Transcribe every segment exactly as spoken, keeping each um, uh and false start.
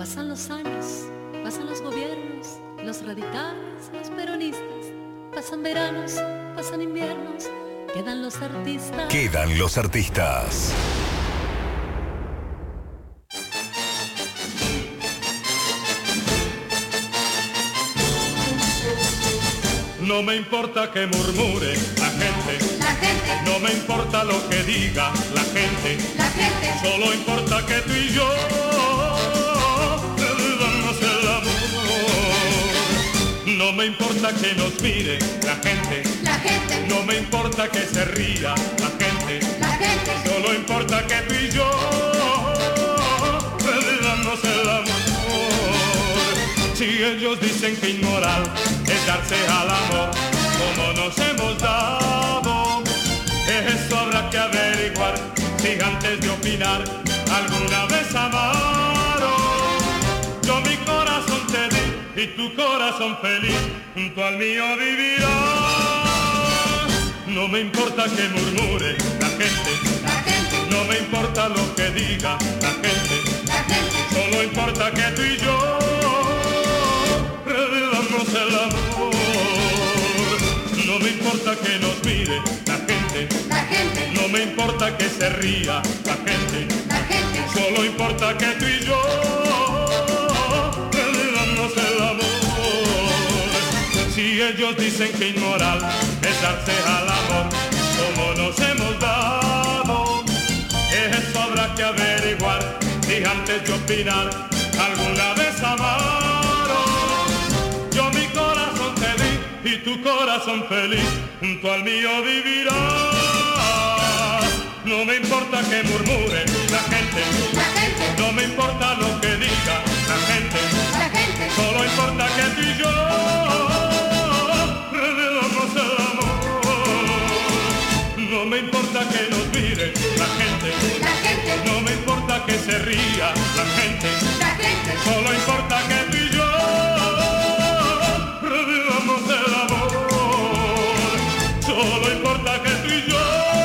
Pasan los años, pasan los gobiernos, los radicales, los peronistas, pasan veranos, pasan inviernos, quedan los artistas. Quedan los artistas. No me importa que murmure la gente, la gente, no me importa lo que diga la gente, la gente, solo importa que tú y yo vivamos el amor. No me importa que nos mire la gente, la gente, no me importa que se ría la gente, la gente, solo importa que tú y yo vivamos el amor. Si ellos dicen que inmoral es darse al amor como nos hemos dado, eso habrá que averiguar si antes de opinar alguna vez amaron. Yo mi corazón te di y tu corazón feliz junto al mío vivirá. No me importa que murmure la gente, la gente, no me importa lo que diga la gente, la gente, solo importa que tú y yo revivamos el amor. No me importa que nos mire la gente, la gente, no me importa que se ría la gente, la gente, solo importa que tú y yo revivamos el amor. Si ellos dicen que inmoral es darse al amor como nos hemos dado, eso habrá que averiguar si antes de opinar alguna vez amaron. Yo mi corazón te di y tu corazón feliz junto al mío vivirá. No me importa que murmure la gente, la gente, no me importa lo que diga la gente, la gente, solo importa que tú y yo revivamos el amor. No me importa que nos mire la gente, la gente, no me importa que se ría la gente, la gente, solo importa que tú y yo revivamos el amor. Solo importa que tú y yo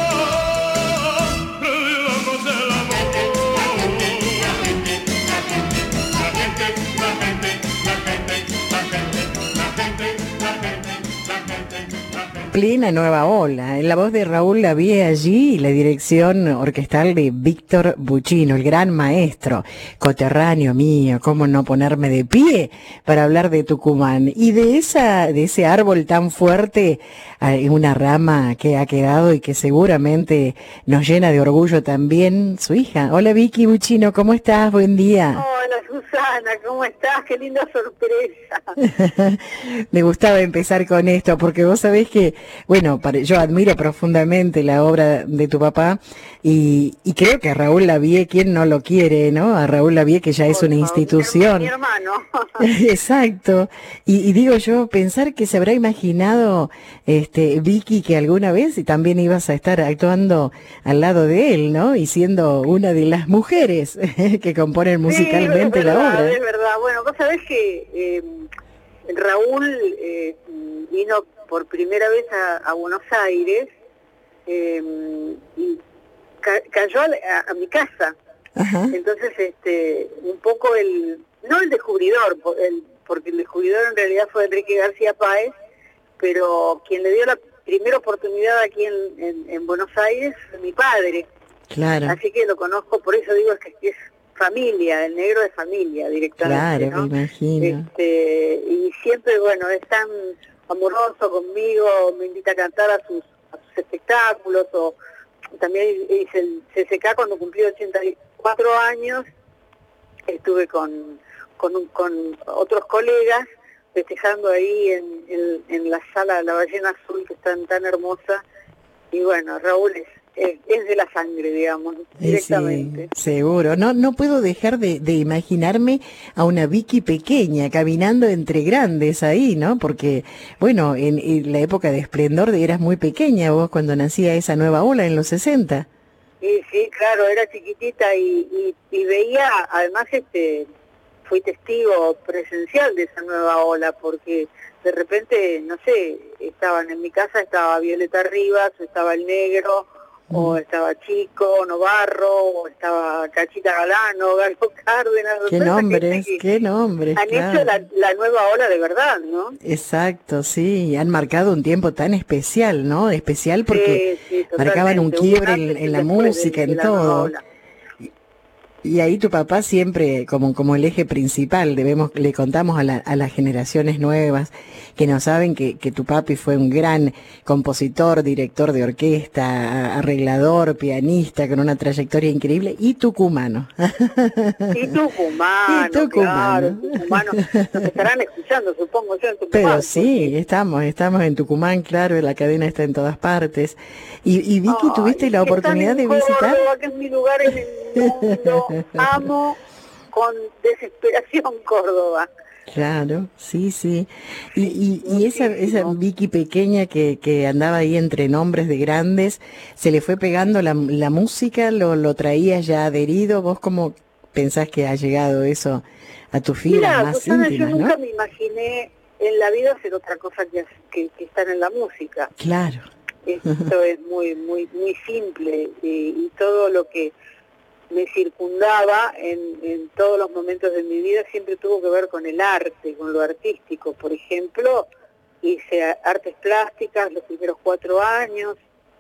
revivamos el amor. la gente, la gente, La gente, la gente, la gente, la gente, la gente, la gente, la gente, la gente. Plena nueva ola, en la voz de Raúl Lavie allí y la dirección orquestal de Víctor Buccino, el gran maestro, coterráneo mío, cómo no ponerme de pie para hablar de Tucumán y de esa, de ese árbol tan fuerte, eh, una rama que ha quedado y que seguramente nos llena de orgullo también su hija. Hola Vicky Buccino, ¿cómo estás? Buen día. Hola Susana, ¿cómo estás? Qué linda sorpresa. Me gustaba empezar con esto porque vos sabés que, bueno, para, yo admiro profundamente la obra de tu papá y, y creo que a Raúl Lavie, ¿quién no lo quiere, no? A Raúl Lavie, que ya es una institución. Mi hermano. Exacto. Y, y digo yo, pensar que se habrá imaginado este Vicky que alguna vez y también ibas a estar actuando al lado de él, ¿no? Y siendo una de las mujeres que componen musicalmente sí, la verdad, obra. Es verdad, bueno, vos sabés que eh, Raúl eh, vino por primera vez a, a Buenos Aires eh, y ca cayó a, a, a mi casa. Ajá. Entonces, este, un poco el, no el descubridor, el, porque el descubridor en realidad fue Enrique García Páez, pero quien le dio la primera oportunidad aquí en, en, en Buenos Aires fue mi padre. Claro. Así que lo conozco, por eso digo que es familia, el negro de familia directamente. Claro, ¿no? me imagino. Este, y siempre, bueno, es tan amoroso conmigo, me invita a cantar a sus, a sus espectáculos, o también hice el C C K cuando cumplí ochenta y cuatro años, estuve con, con, un, con otros colegas festejando ahí en, en, en la sala de la Ballena Azul, que es tan, tan hermosa, y bueno, Raúl es Es, es de la sangre, digamos, directamente. Sí, seguro. No, no puedo dejar de, de imaginarme a una Vicky pequeña caminando entre grandes ahí, ¿no? Porque, bueno, en, en la época de esplendor eras muy pequeña vos cuando nacía esa nueva ola en los sesenta. Sí, sí, claro, era chiquitita y, y, y veía, además, este, fui testigo presencial de esa nueva ola, porque de repente, no sé, estaban en mi casa, estaba Violeta Rivas, estaba el Negro, o estaba Chico Novarro, o estaba Cachita Galano, Galo Cárdenas. Qué nombres, que qué nombres. Han claro. hecho la, la nueva ola de verdad, ¿no? Exacto, sí, han marcado un tiempo tan especial, ¿no? Especial porque sí, sí, marcaban un quiebre en, en la música, de, en de todo. Y ahí tu papá siempre como, como el eje principal, debemos, le contamos a, la, a las generaciones nuevas que no saben que, que tu papi fue un gran compositor, director de orquesta, arreglador, pianista, con una trayectoria increíble, y tucumano. Y tucumano, y tucumano. Claro, tucumano. Nos estarán escuchando, supongo yo, en Tucumán. Pero sí, porque... estamos, estamos en Tucumán, claro, la cadena está en todas partes. Y, y Vicky, Ay, ¿tuviste la oportunidad de Córdoba, visitar? que es mi lugar en el mundo. Amo con desesperación Córdoba. Claro, sí, sí. Y, y, y esa, esa Vicky pequeña que, que andaba ahí entre nombres de grandes, ¿se le fue pegando la, la música? ¿Lo, lo traías ya adherido? ¿Vos cómo pensás que ha llegado eso a tus filas Mira, más Susana, íntimas, yo nunca ¿no? me imaginé en la vida hacer otra cosa que, que, que estar en la música. Claro. Esto es muy, muy, muy simple y, y todo lo que me circundaba en, en todos los momentos de mi vida siempre tuvo que ver con el arte, con lo artístico. Por ejemplo, hice artes plásticas los primeros cuatro años,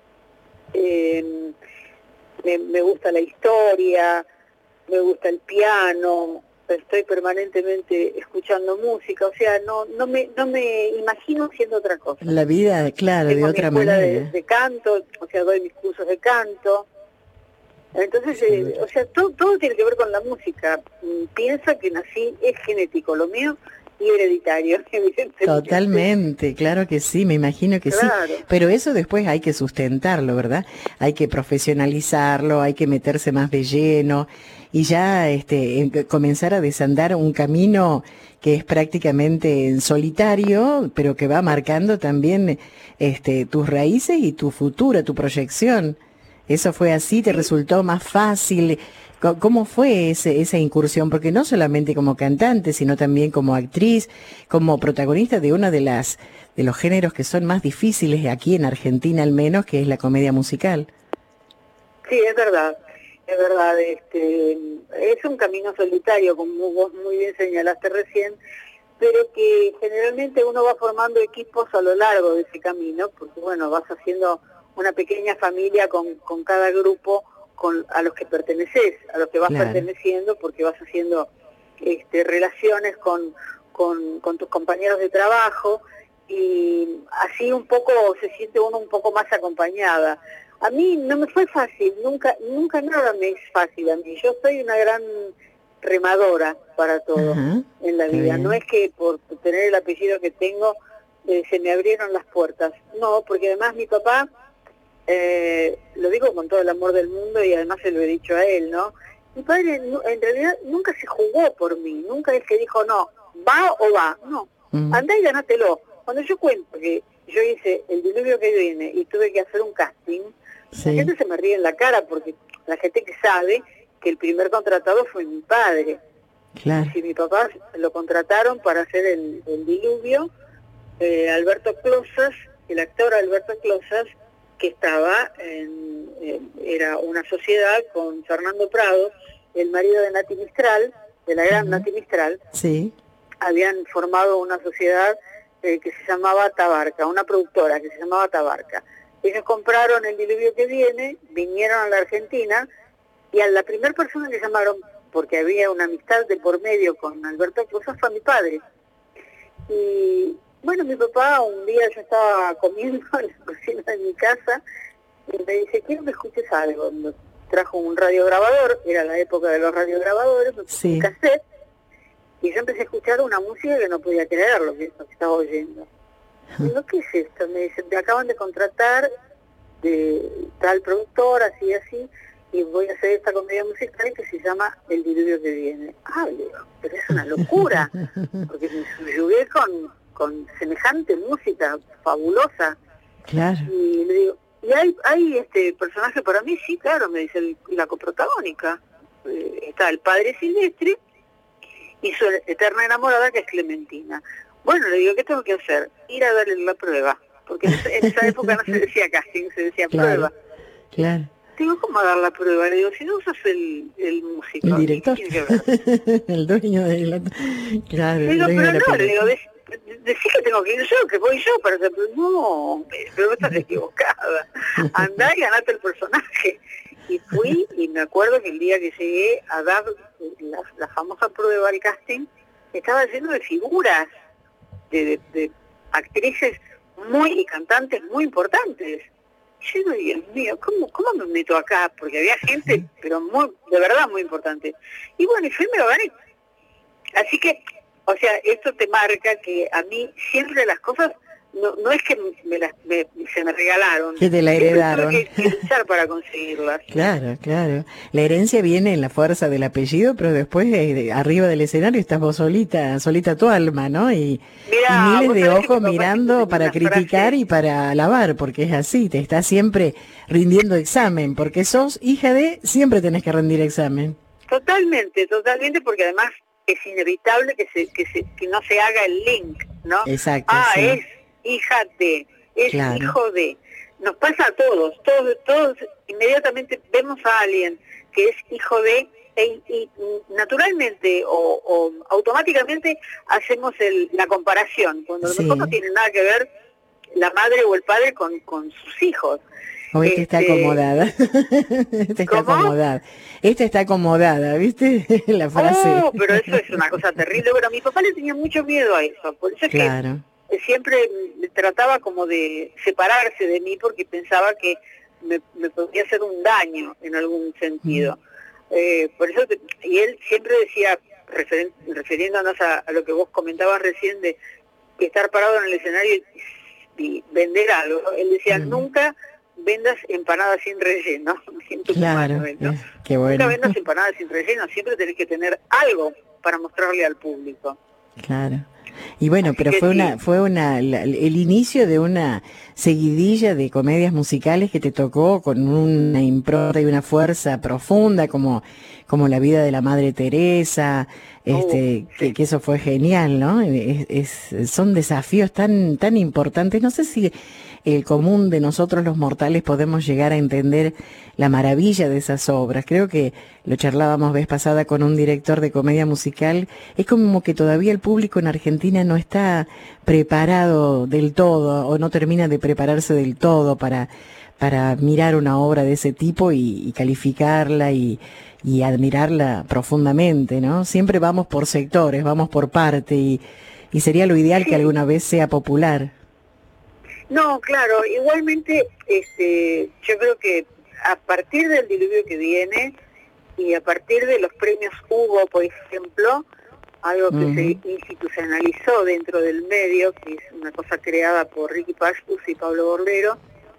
eh, me, me gusta la historia, me gusta el piano, estoy permanentemente escuchando música, o sea, no no me no me imagino haciendo otra cosa. La vida, claro, Tengo de otra mi escuela manera. de, de canto, o sea, doy mis cursos de canto. Entonces, eh, o sea, todo, todo tiene que ver con la música. Piensa que nací, es genético lo mío y hereditario, evidentemente. Totalmente, claro que sí, me imagino que Claro. sí. Pero eso después hay que sustentarlo, ¿verdad? Hay que profesionalizarlo, hay que meterse más de lleno y ya este en- comenzar a desandar un camino que es prácticamente en solitario, pero que va marcando también este tus raíces y tu futuro, tu proyección. ¿Eso fue así? ¿Te resultó más fácil? Co- ¿Cómo fue ese, esa incursión? Porque no solamente como cantante, sino también como actriz, como protagonista de uno de las de los géneros que son más difíciles aquí en Argentina al menos, que es la comedia musical. Sí, es verdad, es verdad. Este, es un camino solitario, como vos muy bien señalaste recién, pero que generalmente uno va formando equipos a lo largo de ese camino, porque bueno, vas haciendo una pequeña familia con, con cada grupo con a los que perteneces, a los que vas Claro. perteneciendo, porque vas haciendo este, relaciones con, con, con tus compañeros de trabajo, y así un poco se siente uno un poco más acompañada. A mí no me fue fácil, nunca nunca nada me es fácil a mí. Yo soy una gran remadora para todo Ajá, en la está vida. bien. No es que por tener el apellido que tengo eh, se me abrieron las puertas. No, porque además mi papá, eh, lo digo con todo el amor del mundo y además se lo he dicho a él, ¿no? Mi padre nu- en realidad nunca se jugó por mí, nunca es que dijo, no, va o va, no, Mm. andá y ganátelo. Cuando yo cuento que yo hice El diluvio que viene y tuve que hacer un casting, Sí. la gente se me ríe en la cara porque la gente que sabe que el primer contratado fue mi padre. Claro. Si mi papá lo contrataron para hacer el, el diluvio, eh, Alberto Closas, el actor Alberto Closas, que estaba en, en- era una sociedad con Fernando Prado, el marido de Nati Mistral, de la gran Ujú. Nati Mistral, Sí. habían formado una sociedad eh, que se llamaba Tabarca, una productora que se llamaba Tabarca. Ellos compraron El diluvio que viene, vinieron a la Argentina y a la primera persona que llamaron, porque había una amistad de por medio con Alberto Closas, fue a mi padre. Y bueno, mi papá un día yo estaba comiendo en la cocina de mi casa y me dice, quiero que escuches algo. Me trajo un radiograbador, era la época de los radiograbadores, me puso Sí. un cassette y yo empecé a escuchar una música que no podía creer lo que, lo que estaba oyendo. Digo, ¿qué es esto? Me dice, me acaban de contratar de tal productor, así y así, y voy a hacer esta comedia musical que se llama El diluvio que viene. Ah, le digo, pero es una locura, porque me subyugué con, con semejante música fabulosa. Claro. Y le digo, ¿y hay, hay este personaje para mí? Sí, claro, me dice el- la coprotagónica. Eh, está el padre Silvestre y su eterna enamorada, que es Clementina. Bueno, le digo, ¿qué tengo que hacer? Ir a darle la prueba, porque en esa, en esa época no se decía casting, se decía Claro. prueba. claro. Digo, ¿cómo dar la prueba? Le digo, si no sos el, el músico. El director. ¿Qué tiene que ver? El dueño de la... Claro, Le digo, el dueño pero de la no, le pelota. digo, dec- decí que tengo que ir yo, que voy yo para hacer... No, pero estás equivocada. Andá y ganate el personaje. Y fui, y me acuerdo que el día que llegué a dar la, la famosa prueba al casting, estaba lleno de figuras, de, de, de actrices muy y cantantes muy importantes. Y yo digo, Dios mío, ¿cómo, ¿cómo me meto acá? Porque había gente, pero muy, de verdad muy importante. Y bueno, y fui y me lo gané. Así que, o sea, esto te marca que a mí siempre las cosas, no, no es que me las, me, se me regalaron. Que te la Siempre heredaron. tuve que, que luchar para conseguirlas. Claro, claro. La herencia viene en la fuerza del apellido, pero después eh, de- arriba del escenario estás vos solita, solita tu alma, ¿no? Y, Mirá, y miles vos de sabés que ojos mi papá mirando tenía para una criticar frase- y para alabar, porque es así, te estás siempre rindiendo examen, porque sos hija de, siempre tenés que rendir examen. Totalmente, totalmente, porque además es inevitable que se, que se, que no se haga el link, ¿no? Exacto, Ah, sí. es hija de, es Claro. hijo de. Nos pasa a todos, todos, todos inmediatamente vemos a alguien que es hijo de, e, y naturalmente o, o automáticamente hacemos el, la comparación, cuando a lo Sí. mejor no tiene nada que ver la madre o el padre con, con sus hijos. O esta está Este, acomodada. Esta está ¿Cómo? acomodada. Esta está acomodada, ¿viste? La frase. Oh, pero eso es una cosa terrible. Bueno, a mi papá le tenía mucho miedo a eso, por eso es Claro. que siempre me trataba como de separarse de mí porque pensaba que me, me podía hacer un daño en algún sentido. Eh, por eso, te- y él siempre decía, referen- refiriéndonos a, a lo que vos comentabas recién de que estar parado en el escenario y, y vender algo, él decía, Mm. nunca vendas empanadas sin relleno. En tu Claro. mano, ¿no? eh, Qué Nunca bueno. vendas empanadas sin relleno, siempre tenés que tener algo para mostrarle al público. Claro. Y bueno, Así pero que fue sí. una, fue una, la- el inicio de una seguidilla de comedias musicales que te tocó con una impronta y una fuerza profunda como, como la vida de la Madre Teresa, este, Oh, que, sí. que eso fue genial, ¿no? Es, es- son desafíos tan, tan importantes. No sé si el común de nosotros los mortales podemos llegar a entender la maravilla de esas obras. Creo que lo charlábamos vez pasada con un director de comedia musical. Es como que todavía el público en Argentina no está preparado del todo o no termina de prepararse del todo para, para mirar una obra de ese tipo y, y calificarla y, y admirarla profundamente, ¿no? Siempre vamos por sectores, vamos por parte y, y sería lo ideal que alguna vez sea popular. No, claro, igualmente este, yo creo que a partir del diluvio que viene y a partir de los premios Hugo, por ejemplo, algo que Ujú. se institucionalizó dentro del medio, que es una cosa creada por Ricky Pastus y Pablo Borbero,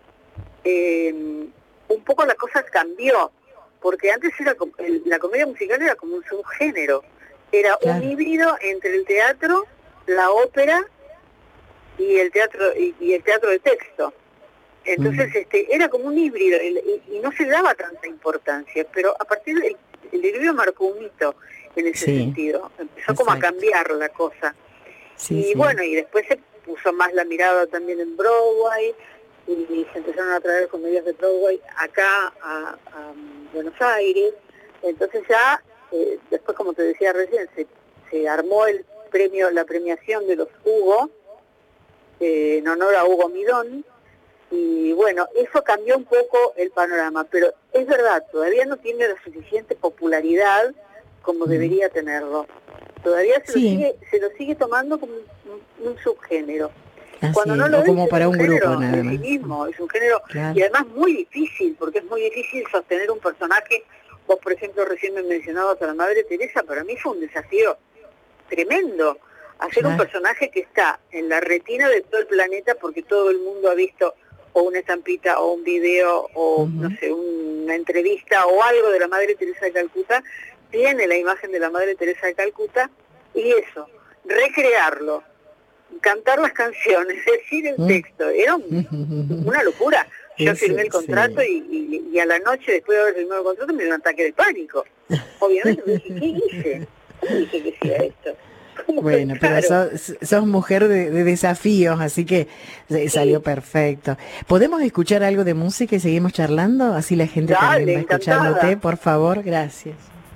eh, un poco la cosa cambió, porque antes era com- el- la comedia musical era como un subgénero, era Claro. un híbrido entre el teatro, la ópera y el teatro y, y el teatro de texto. Entonces, Mm. este, era como un híbrido el- y, y no se le daba tanta importancia, pero a partir del el diluvio marcó un hito en ese Sí, sentido, empezó como a exacto. cambiar la cosa. Sí, y sí. bueno, y después se puso más la mirada también en Broadway y, y se empezaron a traer comedias de Broadway acá a, a Buenos Aires. Entonces ya, eh, después como te decía recién, se, se armó el premio, la premiación de los Hugo, eh, en honor a Hugo Midón, y bueno, eso cambió un poco el panorama, pero es verdad, todavía no tiene la suficiente popularidad como Mm. debería tenerlo. Todavía se, Sí. lo, sigue, se lo sigue tomando como un, un subgénero. Así Cuando no es, lo o es, como es para un grupo género nada en sí más. mismo, es un género, Claro. y además muy difícil, porque es muy difícil sostener un personaje. Vos, por ejemplo, recién me mencionabas a la Madre Teresa, para mí fue un desafío tremendo, hacer un Claro. personaje que está en la retina de todo el planeta, porque todo el mundo ha visto o una estampita o un video o, Ujú. no sé, una entrevista o algo de la Madre Teresa de Calcuta, tiene la imagen de la Madre Teresa de Calcuta, y eso, recrearlo, cantar las canciones, decir el Mm. texto, era un- una locura. Yo Ese, firmé el contrato sí. y, y, y a la noche, después de haber firmado el contrato, me dio un ataque de pánico. Obviamente, dije, ¿qué hice? ¿Cómo dije que hacía esto? Bueno, pero Claro. sos, sos mujer de, de desafíos, así que eh, salió perfecto. ¿Podemos escuchar algo de música y seguimos charlando? Así la gente Dale, también va encantada. escuchándote, por favor, gracias.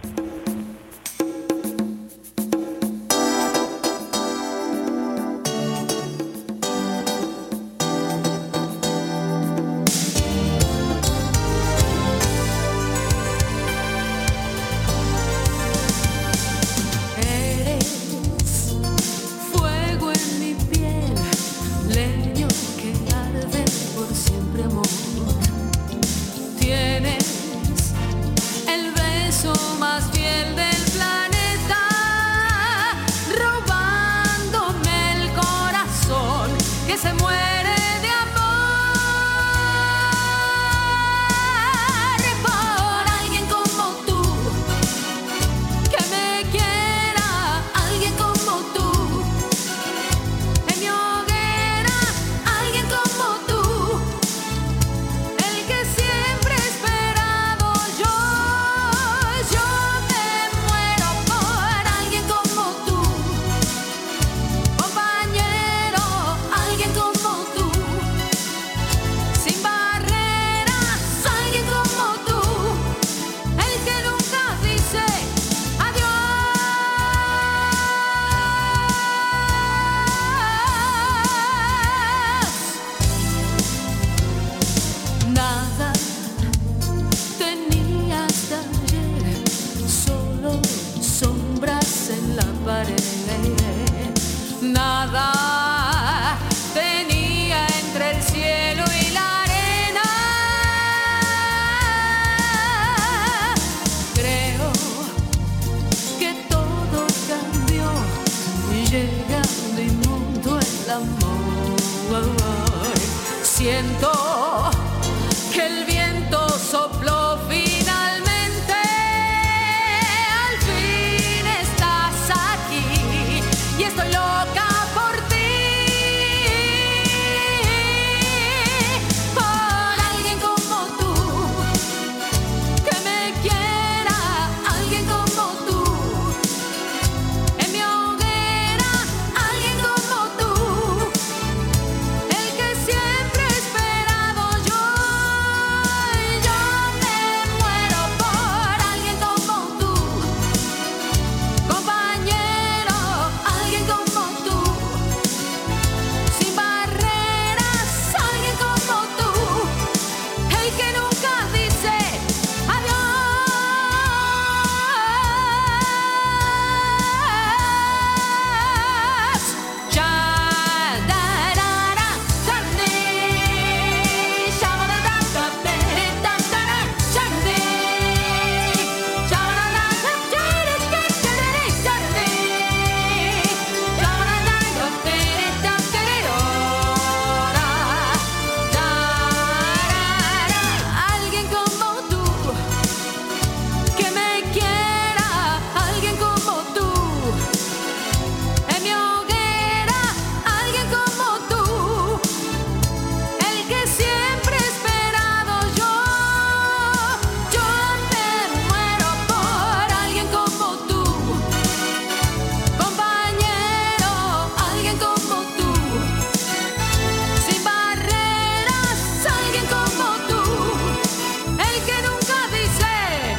Eres fuego en mi piel, leño que arde por siempre, amor. Tienes el beso más fiel del planeta, robándome el corazón que se muere de amor por alguien como tú, que me quiera, alguien como tú, en mi hoguera, alguien como tú, el que siempre he esperado yo. Yo me muero por alguien como tú, compañero, alguien como tú, sin barreras, alguien como tú, el que nunca dice adiós. Nada tenía hasta ayer, solo sombras en la pared. Nada tenía entre el cielo y la arena. Creo que todo cambió, llegando inmundo el amor. Siento que el viento sopló finalmente, al fin estás aquí y estoy loca por ti, por alguien como tú, que me quiera, alguien como tú, en mi hoguera, alguien como tú, el que siempre he esperado yo. Yo me muero por alguien como tú, compañero, alguien como tú, sin barreras, alguien como tú, el que nunca dice adiós. Ya da da da tarde, shabada da da da da da tarde, shabada da da da da tarde, shabada da da da da. Alguien como tú, que me quiera, alguien como tú, en mi hoguera, alguien como tú, el que siempre he esperado yo. Yo me muero por alguien como tú, compañero, alguien como tú, sin barreras, alguien como tú, el que nunca dice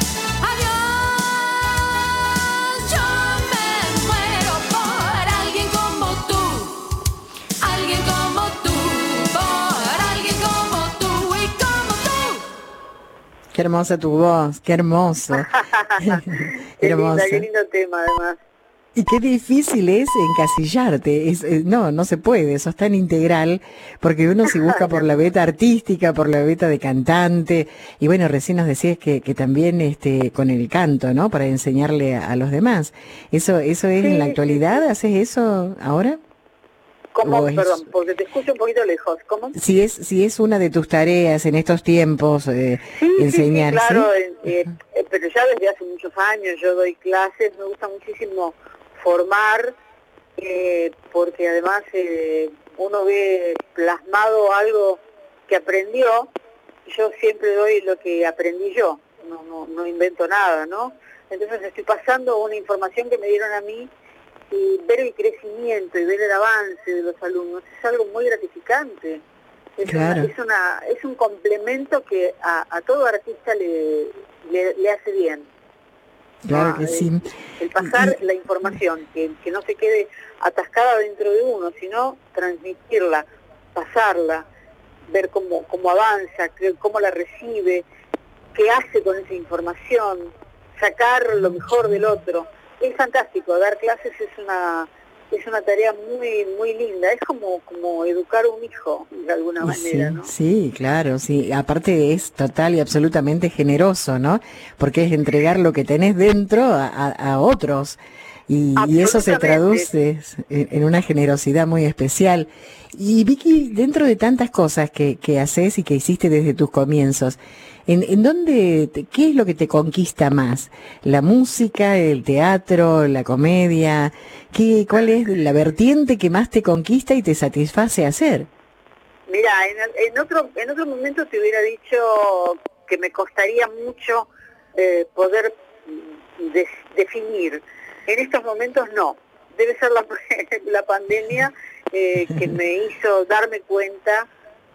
adiós. Yo me muero por alguien como tú, alguien como tú, por alguien como tú y como tú. Qué hermosa tu voz, qué hermoso. Qué Hermoso. linda, qué lindo tema además. Y qué difícil es encasillarte, es, eh, no, no se puede, sos tan integral, porque uno si busca por la beta artística, por la beta de cantante, y bueno, recién nos decías que, que también este, con el canto, ¿no? Para enseñarle a, a los demás. ¿Eso eso es Sí, en la sí, actualidad? sí. ¿Haces eso ahora? ¿Cómo? ¿O es- Perdón, porque te escucho un poquito lejos. ¿Cómo? Si es, si es una de tus tareas en estos tiempos, eh, Sí, enseñar, sí, sí, claro, ¿sí? eh, eh, eh, pero ya desde hace muchos años yo doy clases, me gusta muchísimo formar, eh, porque además eh, uno ve plasmado algo que aprendió, yo siempre doy lo que aprendí yo, no, no, no invento nada, ¿no? Entonces estoy pasando una información que me dieron a mí y ver el crecimiento y ver el avance de los alumnos es algo muy gratificante. Es, claro. una, es, una, es un complemento que a, a todo artista le, le, le hace bien. Claro Ah, que el, sí. el pasar Y- la información, que, que no se quede atascada dentro de uno, sino transmitirla, pasarla, ver cómo, cómo avanza, que- cómo la recibe, qué hace con esa información, sacar lo mejor del otro. Es fantástico, dar clases es una es una tarea muy muy linda, es como como educar a un hijo de alguna Y manera, sí, ¿no? sí, claro, sí. Aparte es total y absolutamente generoso, ¿no? Porque es entregar lo que tenés dentro a, a- a otros. Y, y eso se Absolutamente. traduce en, en una generosidad muy especial. Y Vicky, dentro de tantas cosas que, que haces y que hiciste desde tus comienzos, ¿en, en dónde, te- qué es lo que te conquista más? ¿La música, el teatro, la comedia? ¿Qué, cuál es la vertiente que más te conquista y te satisface hacer? Mira, en, en otro en otro momento te hubiera dicho que me costaría mucho eh, poder mm, de- definir. En estos momentos no. Debe ser la, la pandemia eh, que me hizo darme cuenta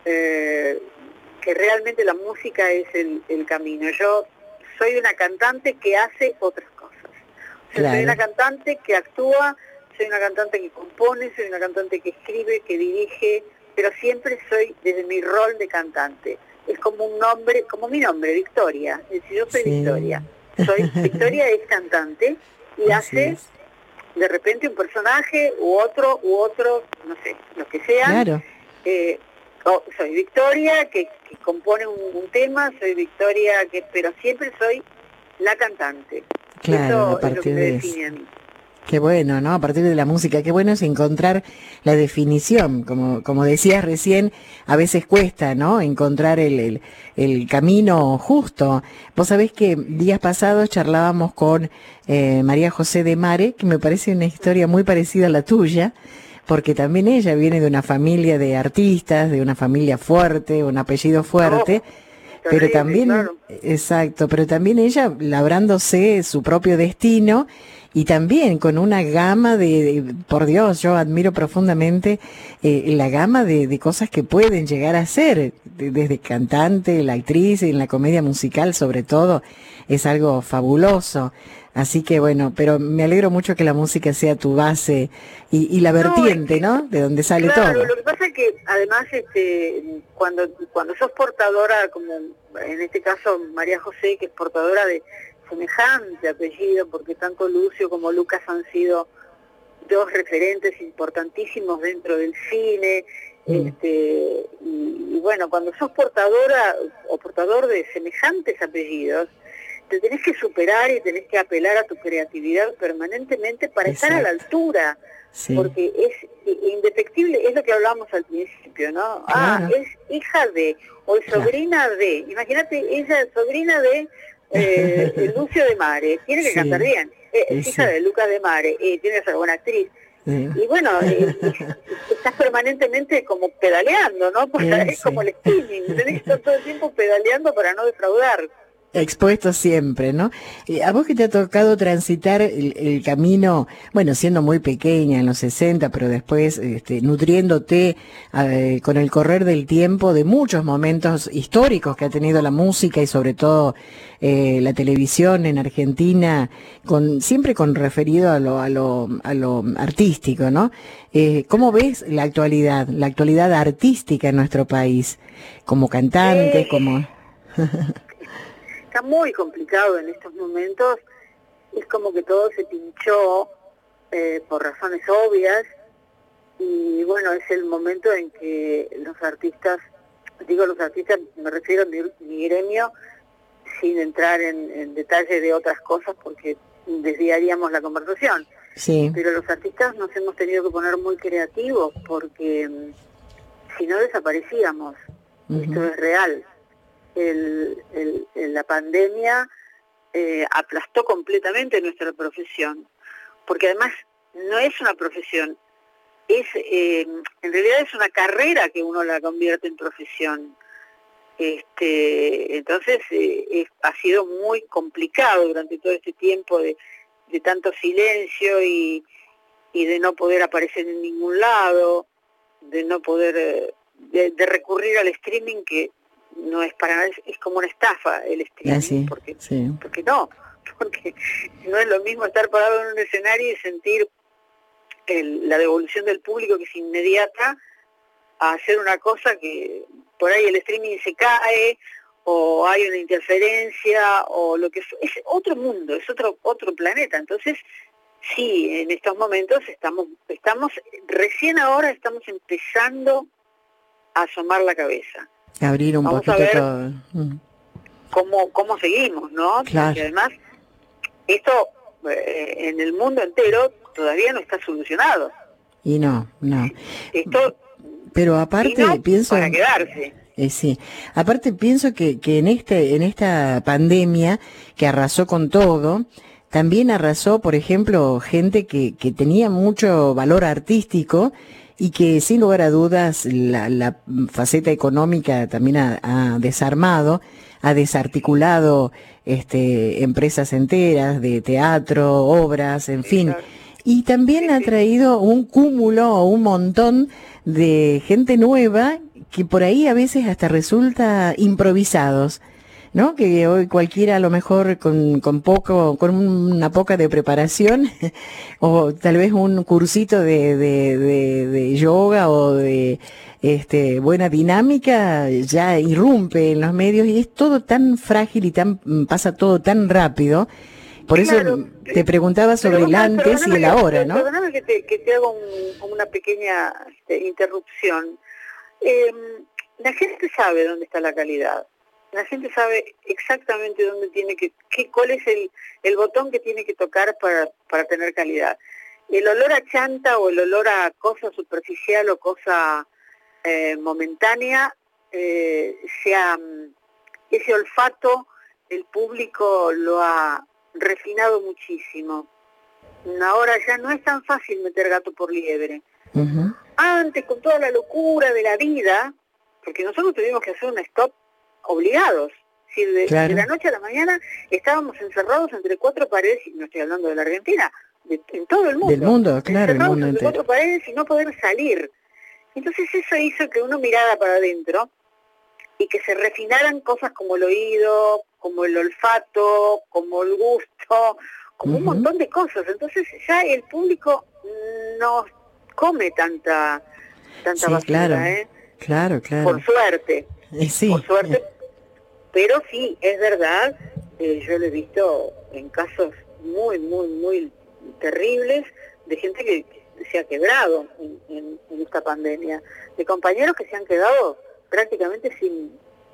eh, que realmente la música es el, el camino. Yo soy una cantante que hace otras cosas. Yo soy una Claro, cantante que actúa, soy una cantante que compone, soy una cantante que escribe, que dirige, pero siempre soy desde mi rol de cantante. Es como un nombre, como mi nombre, Victoria. Es decir, yo soy sí. Victoria. Soy Victoria es cantante y Así hace es. de repente un personaje u otro u otro, no sé, lo que sean. Claro, Eh, oh, soy Victoria que, que compone un, un tema, soy Victoria que, pero siempre soy la cantante. claro, a Eso es lo que partir me de eso. define a mí. Qué bueno, ¿no? A partir de la música, qué bueno es encontrar la definición. Como, como decías recién, a veces cuesta, ¿no? Encontrar el, el, el camino justo. Vos sabés que días pasados charlábamos con eh, María José de Mare, que me parece una historia muy parecida a la tuya, porque también ella viene de una familia de artistas, de una familia fuerte, un apellido Oh, fuerte, pero terrible, también, claro. exacto, pero también ella labrándose su propio destino y también con una gama de, de- por Dios, yo admiro profundamente eh, la gama de, de cosas que pueden llegar a ser, de- desde cantante, la actriz, en la comedia musical sobre todo, es algo fabuloso. Así que bueno, pero me alegro mucho que la música sea tu base y, y la No, es vertiente, que, ¿no? De donde sale claro, todo. lo que pasa es que además este cuando cuando sos portadora, como en este caso María José, que es portadora de semejante apellido, porque tanto Lucio como Lucas han sido dos referentes importantísimos dentro del cine, Mm, este y, y bueno, cuando sos portadora o portador de semejantes apellidos, te tenés que superar y tenés que apelar a tu creatividad permanentemente para estar a la exacto, altura, sí, porque es indefectible, es lo que hablábamos al principio, ¿no? Ah, claro, es hija de, o es claro. sobrina de, imagínate, ella es sobrina de eh, Lucio de Mare, tiene que cantar Sí, bien, eh, y es hija sí. de Lucas de Mare, eh, tiene que ser buena actriz. Sí. Y bueno, eh, estás permanentemente como pedaleando, ¿no? Porque Eh, es como sí. el spinning, tenés que estar todo el tiempo pedaleando para no defraudar. Expuesto siempre, ¿no? Eh, a vos que te ha tocado transitar el, el camino, bueno, siendo muy pequeña en los sesenta, pero después este, nutriéndote eh, con el correr del tiempo de muchos momentos históricos que ha tenido la música y sobre todo eh, la televisión en Argentina, con siempre con referido a lo, a lo, a lo artístico, ¿no? Eh, ¿cómo ves la actualidad, la actualidad artística en nuestro país? Como cantante, Eh, como... Está muy complicado en estos momentos, es como que todo se pinchó eh, por razones obvias y bueno, es el momento en que los artistas, digo los artistas, me refiero a mi, mi gremio, sin entrar en, en detalle de otras cosas porque desviaríamos la conversación, Sí. pero los artistas nos hemos tenido que poner muy creativos porque mm, si no desaparecíamos, esto Ujú. es real. El, el, el- la pandemia eh, aplastó completamente nuestra profesión, porque además no es una profesión, es eh, en realidad es una carrera que uno la convierte en profesión. Este, entonces eh, es- ha sido muy complicado durante todo este tiempo de, de tanto silencio y, y de no poder aparecer en ningún lado, de no poder, eh, de, de recurrir al streaming, que no es para nada, es, es como una estafa el streaming, Ah, sí, porque, sí. porque no, porque no es lo mismo estar parado en un escenario y sentir el, la devolución del público, que es inmediata, a hacer una cosa que por ahí el streaming se cae, o hay una interferencia, o lo que es, es otro mundo, es otro otro planeta. Entonces, sí, en estos momentos estamos, estamos recién ahora estamos empezando a asomar la cabeza. Abrir un Vamos a poquito ver todo. Mm. cómo, cómo seguimos, ¿no? Claro. Porque además, esto eh, en el mundo entero todavía no está solucionado. Y no, no. Esto Pero aparte vino pienso... para quedarse. Eh, sí, aparte pienso que, que en este en esta pandemia que arrasó con todo, también arrasó, por ejemplo, gente que, que tenía mucho valor artístico y que sin lugar a dudas la, la faceta económica también ha, ha desarmado, ha desarticulado este, empresas enteras de teatro, obras, en fin. Y también ha traído un cúmulo o un montón de gente nueva que por ahí a veces hasta resulta improvisados, ¿no? Que hoy cualquiera a lo mejor con, con poco, con una poca de preparación, o tal vez un cursito de, de, de, de yoga o de este buena dinámica, ya irrumpe en los medios, y es todo tan frágil y tan pasa todo tan rápido. Por Claro, eso te preguntaba sobre el perdóname, antes y el perdóname ahora, que- ¿no? Perdóname que te, que te hago un- una pequeña este, interrupción. Eh, la gente sabe dónde está la calidad. La gente sabe exactamente dónde tiene que, qué, cuál es el, el botón que tiene que tocar para, para tener calidad. El olor a chanta o el olor a cosa superficial o cosa eh, momentánea, eh, sea, ese olfato, el público lo ha refinado muchísimo. Ahora ya no es tan fácil meter gato por liebre. Ujú. Antes, con toda la locura de la vida, porque nosotros tuvimos que hacer un stop obligados. Si de, Claro. de la noche a la mañana estábamos encerrados entre cuatro paredes, y no estoy hablando de la Argentina, de, en todo el mundo. Del mundo, claro, el encerrados mundo entre entero. cuatro paredes y no poder salir. Entonces eso hizo que uno mirara para adentro y que se refinaran cosas como el oído, como el olfato, como el gusto, como un Ujú. montón de cosas. Entonces ya el público no come tanta tanta Sí, basura, claro, ¿eh? claro, claro. Por suerte, Eh, sí, por suerte. eh, Pero sí, es verdad, eh, yo lo he visto en casos muy, muy, muy terribles de gente que se ha quebrado en, en- en esta pandemia, de compañeros que se han quedado prácticamente sin,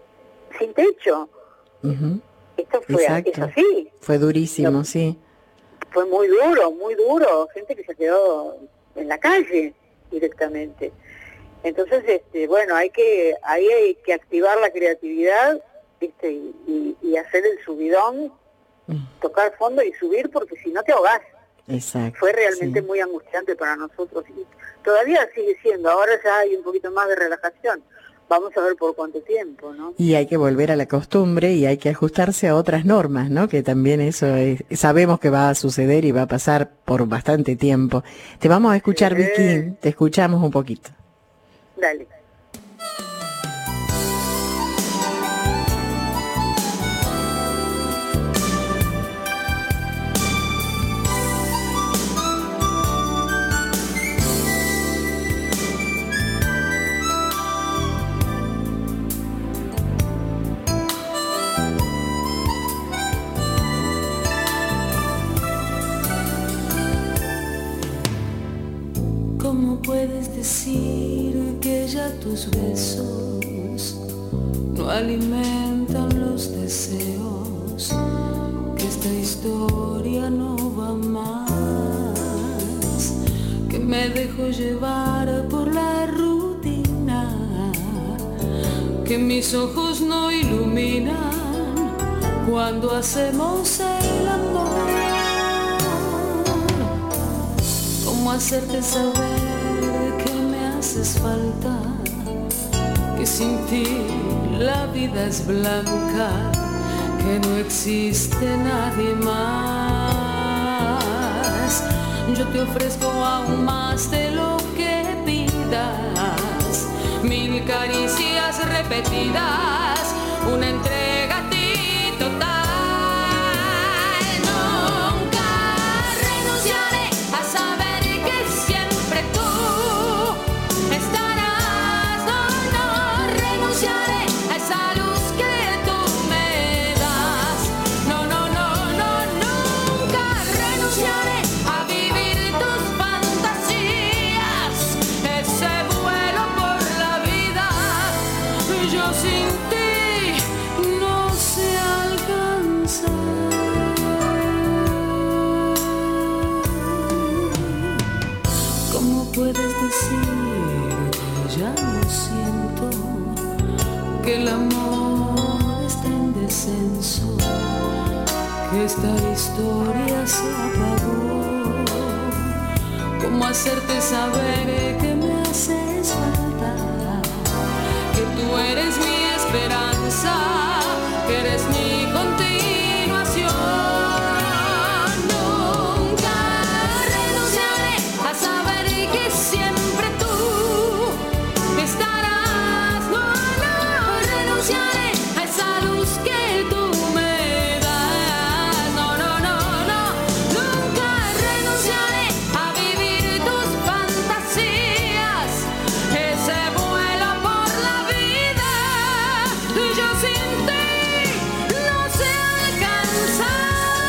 sin techo. ujú. Esto fue Exacto. es así, Fue durísimo, No. sí. fue muy duro, muy duro, gente que se quedó en la calle directamente. Entonces, este, bueno, hay que ahí hay que activar la creatividad, este, y, y- y hacer el subidón, Mm, tocar fondo y subir, porque si no te ahogás. Exacto. Fue realmente sí. muy angustiante para nosotros y todavía sigue siendo. Ahora ya hay un poquito más de relajación. Vamos a ver por cuánto tiempo, ¿no? Y hay que volver a la costumbre y hay que ajustarse a otras normas, ¿no? Que también eso es- sabemos que va a suceder y va a pasar por bastante tiempo. Te vamos a escuchar, Sí. Vicky, te escuchamos un poquito. Dale. ¿Cómo puedes decir que ya tus besos no alimentan los deseos? Que esta historia no va más, que me dejo llevar por la rutina, que mis ojos no iluminan cuando hacemos el amor. ¿Cómo hacerte saber que me haces falta? Que sin ti la vida es blanca, que no existe nadie más. yo te ofrezco aún más de lo que pidas, mil caricias repetidas, una entrega a ti total. Nunca renunciaré a saber que siempre tú estarás. No, no renunciaré a esa luz que tú me das. No, no, no, no, nunca renunciaré a vivir tus fantasías, ese vuelo por la vida. Yo sin ti no sé alcanzar. ¿Cómo puedes decir que ya no siento, que el amor está en descenso, que esta historia se apagó? ¿Cómo hacerte saber que me haces falta, que tú eres mi esperanza, que eres mi continuación? Nunca renunciaré a saber que siempre tú estarás. No, no renunciaré a esa luz que tú me das. No, no, no, no, nunca renunciaré a vivir tus fantasías, ese vuelo por la vida. Yo sin ti no sé alcanzar.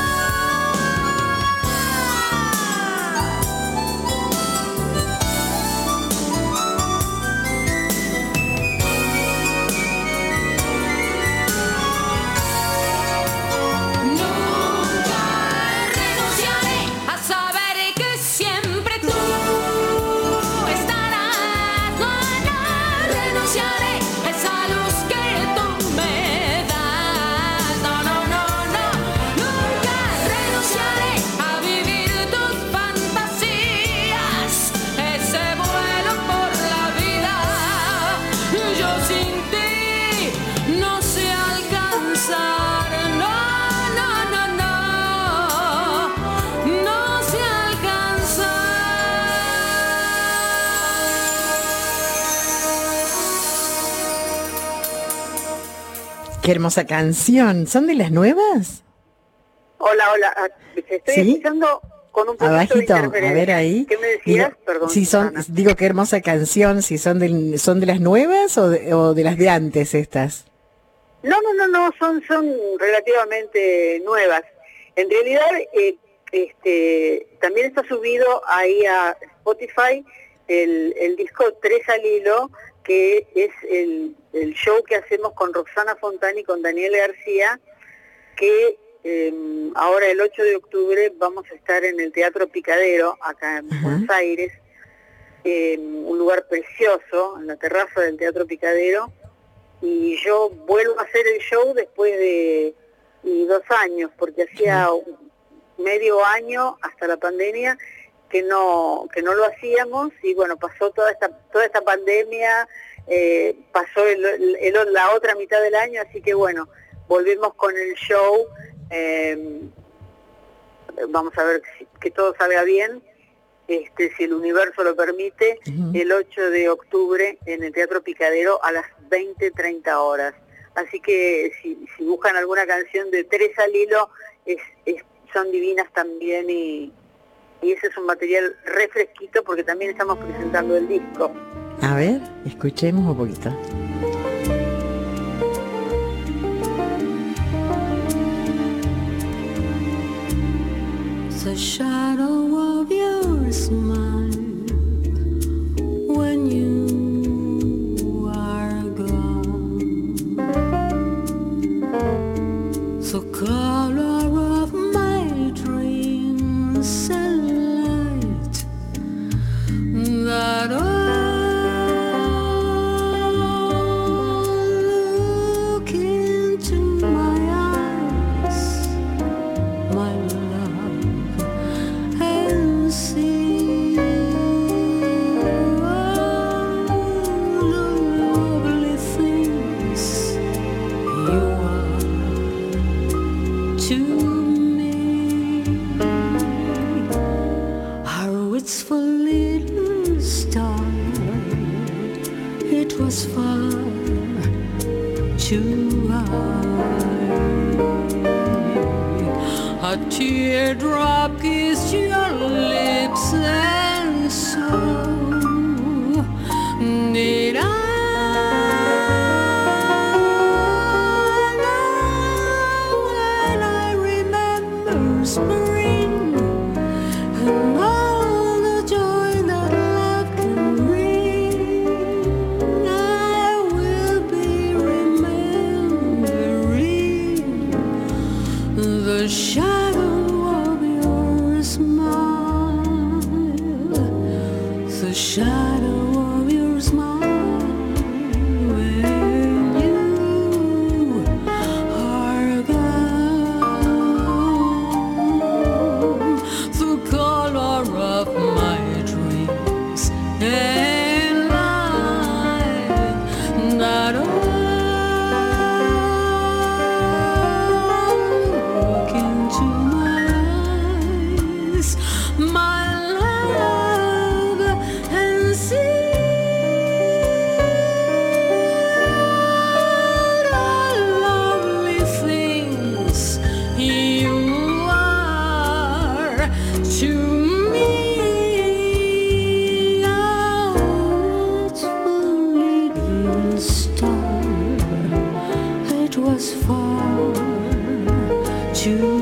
Nunca renunciaré a saber que siempre tú estarás. No, no renunciaré a esa luz que tú me das. No, no, no, no, nunca renunciaré a vivir tus fantasías, ese vuelo por la vida. Yo sin ti no sé alcanzar. No, no, no, no, no sé alcanzar. Qué hermosa canción. ¿Son de las nuevas? Hola, hola. ah, te Estoy ¿Sí? escuchando con un poquito Abajito, de a interferencia. ver ahí. ¿Qué me decías? Digo, Perdón, si son, Susana. digo, qué hermosa canción, si son de, son de las nuevas o de, o de las de antes estas. No, no, no, no, son, son relativamente nuevas. En realidad, eh, este, también está subido ahí a Spotify el, el disco Tres al Hilo, que es el, el show que hacemos con Roxana Fontana y con Daniel García, que eh, ahora el ocho de octubre vamos a estar en el Teatro Picadero, acá en Ajá. Buenos Aires, eh, un lugar precioso, en la terraza del Teatro Picadero, y yo vuelvo a hacer el show después de y dos años, porque hacía un- medio año hasta la pandemia que no que no lo hacíamos, y bueno, pasó toda esta toda esta pandemia, eh, pasó el- el- el- la otra mitad del año, así que bueno, volvemos con el show. eh, vamos a ver si- que todo salga bien, este, si el universo lo permite, Ujú. el ocho de octubre en el Teatro Picadero a las veinte treinta horas. Así que si, si buscan alguna canción de Tres al Hilo, es, es- son divinas también, y, y ese es un material refresquito porque también estamos presentando el disco. A ver, escuchemos un poquito. The shadow of your smile when you are gone. The color of my dreams and light that all look into my eyes, my love, and see all the lovely things you are. too high. A teardrop kissed your lips, and so did I. When I remember spring and all the joy that love can bring, I will be remembering the shadow of your smile, the shadow of your smile when you are gone. The color of my dreams and light that look into my eyes, my love, and see all lovely things you are to me. Out the little star, it was far too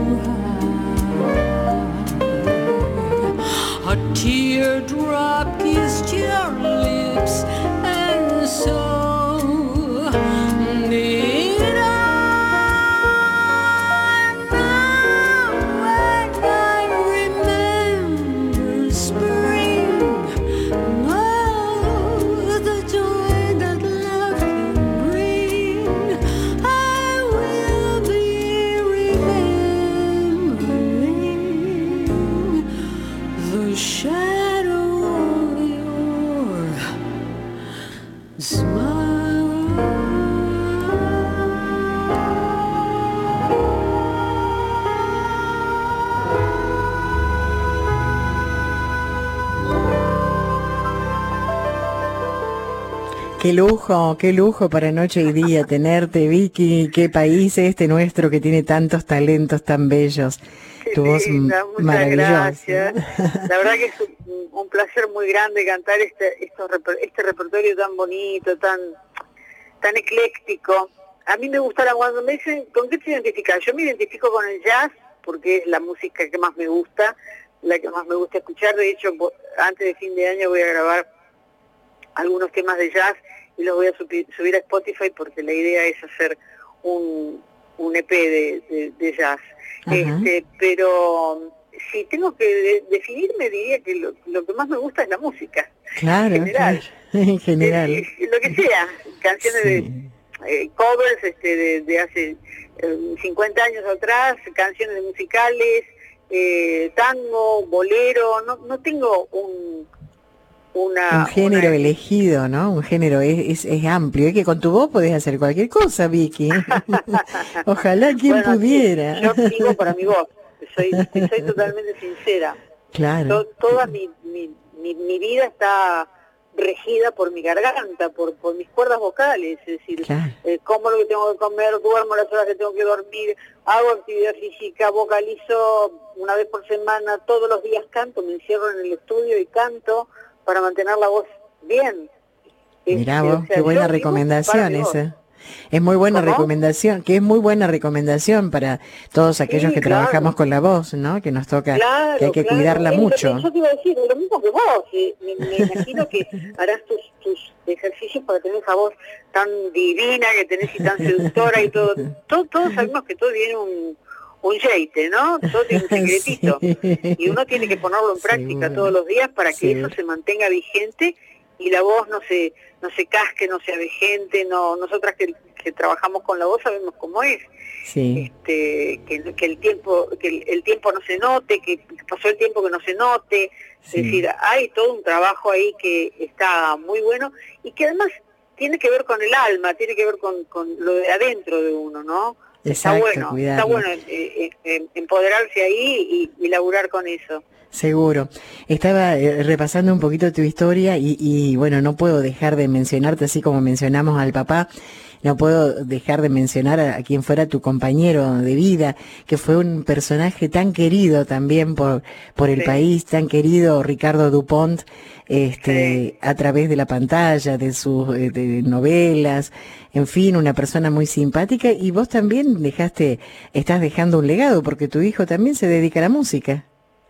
high. A teardrop kissed your lips, and so did I. Now when I remember spring, oh, the joy that love can bring, I will be remembering the shadow of your Qué lujo, qué lujo para noche y día tenerte, Vicky. Qué país este nuestro que tiene tantos talentos tan bellos. Qué Tu voz linda, muchas maravillosa. gracias. La verdad que es un, un placer muy grande cantar este, estos, reper- este repertorio tan bonito, tan, tan ecléctico. A mí me gusta, la- cuando me dicen, ¿con qué te identificas? Yo me identifico con el jazz, porque es la música que más me gusta, la que más me gusta escuchar. De hecho, po- antes de fin de año voy a grabar algunos temas de jazz y los voy a subi- subir a Spotify, porque la idea es hacer un, un E P de, de, de jazz. Ajá. Este, pero si tengo que de- definirme, diría que lo, lo que más me gusta es la música. Claro, en general. claro, en general. Eh, eh, lo que sea, canciones Sí. de eh, covers este, de, de hace eh, cincuenta años atrás, canciones musicales, eh, tango, bolero, no, no tengo un... Una, Un género una- elegido, ¿no? Un género es, es, es amplio. Es que con tu voz podés hacer cualquier cosa, Vicky. Ojalá quien Bueno, pudiera. sí, yo digo para mi voz, soy, soy totalmente sincera. Claro. To- toda mi, mi, mi, mi vida está regida por mi garganta, por, por mis cuerdas vocales, es decir, Claro. eh, como lo que tengo que comer, duermo las horas que tengo que dormir, hago actividad física, vocalizo una vez por semana, todos los días canto, me encierro en el estudio y canto para mantener la voz bien. Mirá Este, vos, o sea, qué buena yo vivo recomendación para mi voz. esa. Es muy buena ¿Cómo? recomendación, que es muy buena recomendación para todos aquellos Sí, que claro. trabajamos con la voz, ¿no? Que nos toca, Claro, que hay que claro. cuidarla Es lo mucho. que yo te iba a decir, lo mismo que vos. eh, Me, me imagino que harás tus, tus ejercicios para tener esa voz tan divina que tenés y tan seductora y todo. todo todos sabemos que todo tiene un, un yeite, ¿no? Todo tiene un secretito. Sí. Y uno tiene que ponerlo en práctica Seguro. todos los días para que Seguro. eso se mantenga vigente y la voz no se no se casque, no se avejente. No, nosotras que, que trabajamos con la voz sabemos cómo es. Sí, Este, que, que el tiempo que el, el tiempo no se note, que pasó el tiempo que no se note, Sí. es decir, hay todo un trabajo ahí que está muy bueno y que además tiene que ver con el alma, tiene que ver con, con lo de adentro de uno, ¿no? Exacto, está bueno, cuidarlo. está bueno eh, eh, empoderarse ahí y, y laburar con eso. seguro. Estaba eh, repasando un poquito tu historia y, y bueno, no puedo dejar de mencionarte, así como mencionamos al papá, no puedo dejar de mencionar a, a quien fuera tu compañero de vida, que fue un personaje tan querido también por, por el Sí. país, tan querido, Ricardo Dupont, este, Sí. a través de la pantalla, de sus eh, de novelas, en fin, una persona muy simpática, y vos también dejaste, estás dejando un legado, porque tu hijo también se dedica a la música.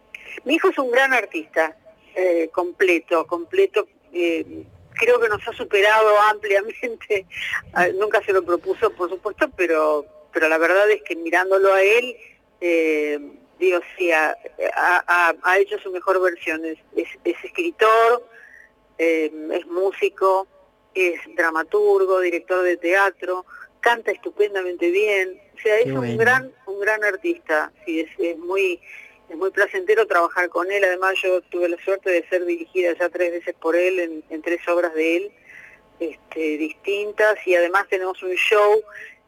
Mi hijo es un gran artista, eh, completo, completo. Eh, creo que nos ha superado ampliamente. Ah, nunca se lo propuso, por supuesto, pero pero la verdad es que mirándolo a él, eh, digo, sí, ha, ha, ha hecho su mejor versión. Es, es, es escritor, eh, es músico, es dramaturgo, director de teatro, canta estupendamente bien. O sea, es Qué un bueno. gran un gran artista. Sí, es, es muy es muy placentero trabajar con él. Además, yo tuve la suerte de ser dirigida ya tres veces por él en, en tres obras de él, este, distintas, y además tenemos un show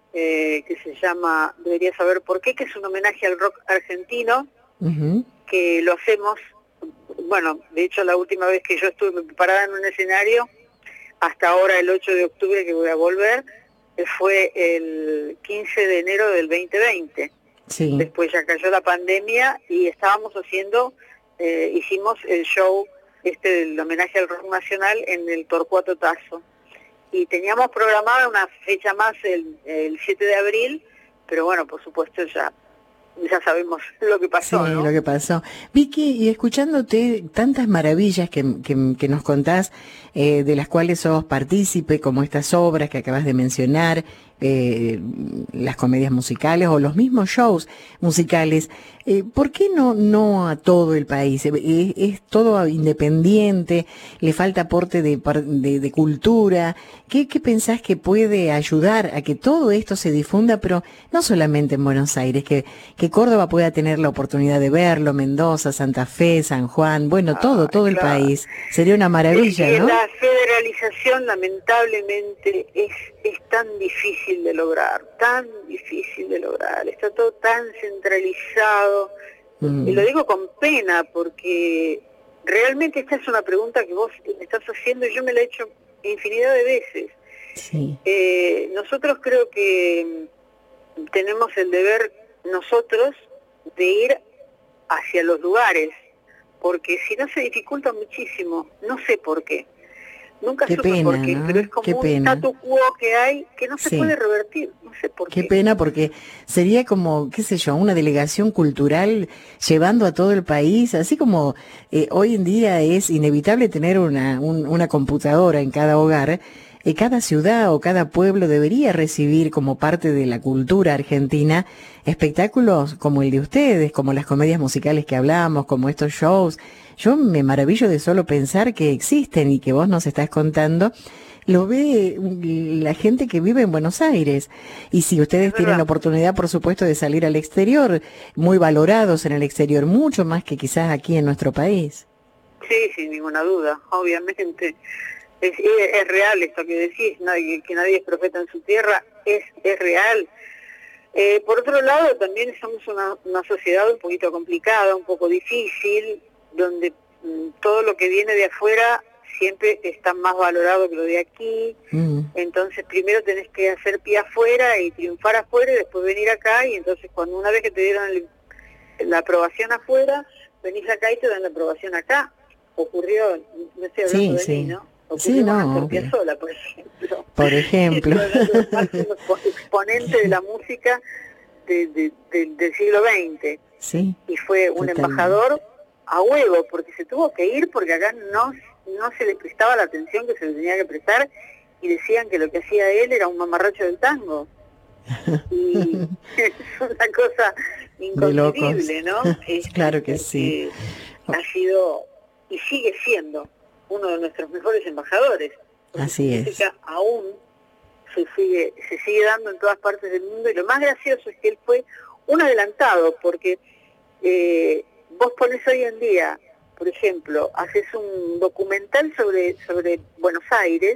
eh, que se llama Deberías saber por qué, que es un homenaje al rock argentino, Ujú. que lo hacemos, bueno, de hecho la última vez que yo estuve preparada en un escenario, hasta ahora el ocho de octubre que voy a volver, eh, fue el quince de enero del veinte veinte. Sí. Después ya cayó la pandemia y estábamos haciendo, eh, hicimos el show este del homenaje al rock nacional en el Torcuato Tazo. Y teníamos programada una fecha más el, el siete de abril, pero bueno, por supuesto ya ya sabemos lo que pasó, Sí, ¿no? lo que pasó. Vicky, y escuchándote tantas maravillas que, que, que nos contás, eh, de las cuales sos partícipe, como estas obras que acabas de mencionar, eh, las comedias musicales o los mismos shows musicales, eh, ¿por qué no, no a todo el país? ¿Es, es todo independiente? ¿Le falta aporte de, par- de, de cultura? ¿Qué, ¿Qué pensás que puede ayudar a que todo esto se difunda, pero no solamente en Buenos Aires, que, que Córdoba pueda tener la oportunidad de verlo, Mendoza, Santa Fe, San Juan, bueno, todo, Ay, todo el claro. país? Sería una maravilla, Es que ¿no? la federalización lamentablemente es, es tan difícil de lograr, tan difícil de lograr, está todo tan centralizado, Mm. y lo digo con pena porque realmente esta es una pregunta que vos me estás haciendo y yo me la he hecho infinidad de veces. Sí, Eh, nosotros creo que mm, tenemos el deber nosotros de ir hacia los lugares, porque si no se dificulta muchísimo, no sé por qué. Nunca Qué supe pena, por qué, ¿no? pero es como Qué un pena. statu quo que hay que no se Sí. puede revertir, no sé por qué qué. pena, porque sería como, qué sé yo, una delegación cultural llevando a todo el país, así como eh, hoy en día es inevitable tener una, un- una computadora en cada hogar. Eh, cada ciudad o cada pueblo debería recibir como parte de la cultura argentina espectáculos como el de ustedes, como las comedias musicales que hablamos, como estos shows. Yo me maravillo de solo pensar que existen y que vos nos estás contando. Lo ve mm, la gente que vive en Buenos Aires. Y si ustedes Es tienen verdad. la oportunidad, por supuesto, de salir al exterior, muy valorados en el exterior, mucho más que quizás aquí en nuestro país. Sí, sin ninguna duda, obviamente. Es, es, es real esto que decís, nadie, que nadie es profeta en su tierra, es, es real. Eh, por otro lado, también somos una, una sociedad un poquito complicada, un poco difícil, donde mm, todo lo que viene de afuera siempre está más valorado que lo de aquí. Mm. Entonces primero tenés que hacer pie afuera y triunfar afuera y después venir acá, y entonces cuando una vez que te dieron el- la aprobación afuera, venís acá y te dan la aprobación acá. Ocurrió, no estoy hablando Sí, de sí. mí, ¿no? Ocurrió Sí, con no, Astor obvio. Piazzolla, por ejemplo. Por ejemplo. Estoy hablando del máximo expo- exponente de la música de- de- de- del siglo veinte. Sí. Y fue un Totalmente. embajador a huevo, porque se tuvo que ir porque acá no, no se le prestaba la atención que se le tenía que prestar, y decían que lo que hacía él era un mamarracho del tango. Y es una cosa De locos. inconcebible, ¿no? Este, Claro que sí. que ha sido y sigue siendo uno de nuestros mejores embajadores. Porque Así su es. música aún se sigue, se sigue dando en todas partes del mundo, y lo más gracioso es que él fue un adelantado, porque eh, vos ponés hoy en día, por ejemplo, haces un documental sobre, sobre Buenos Aires,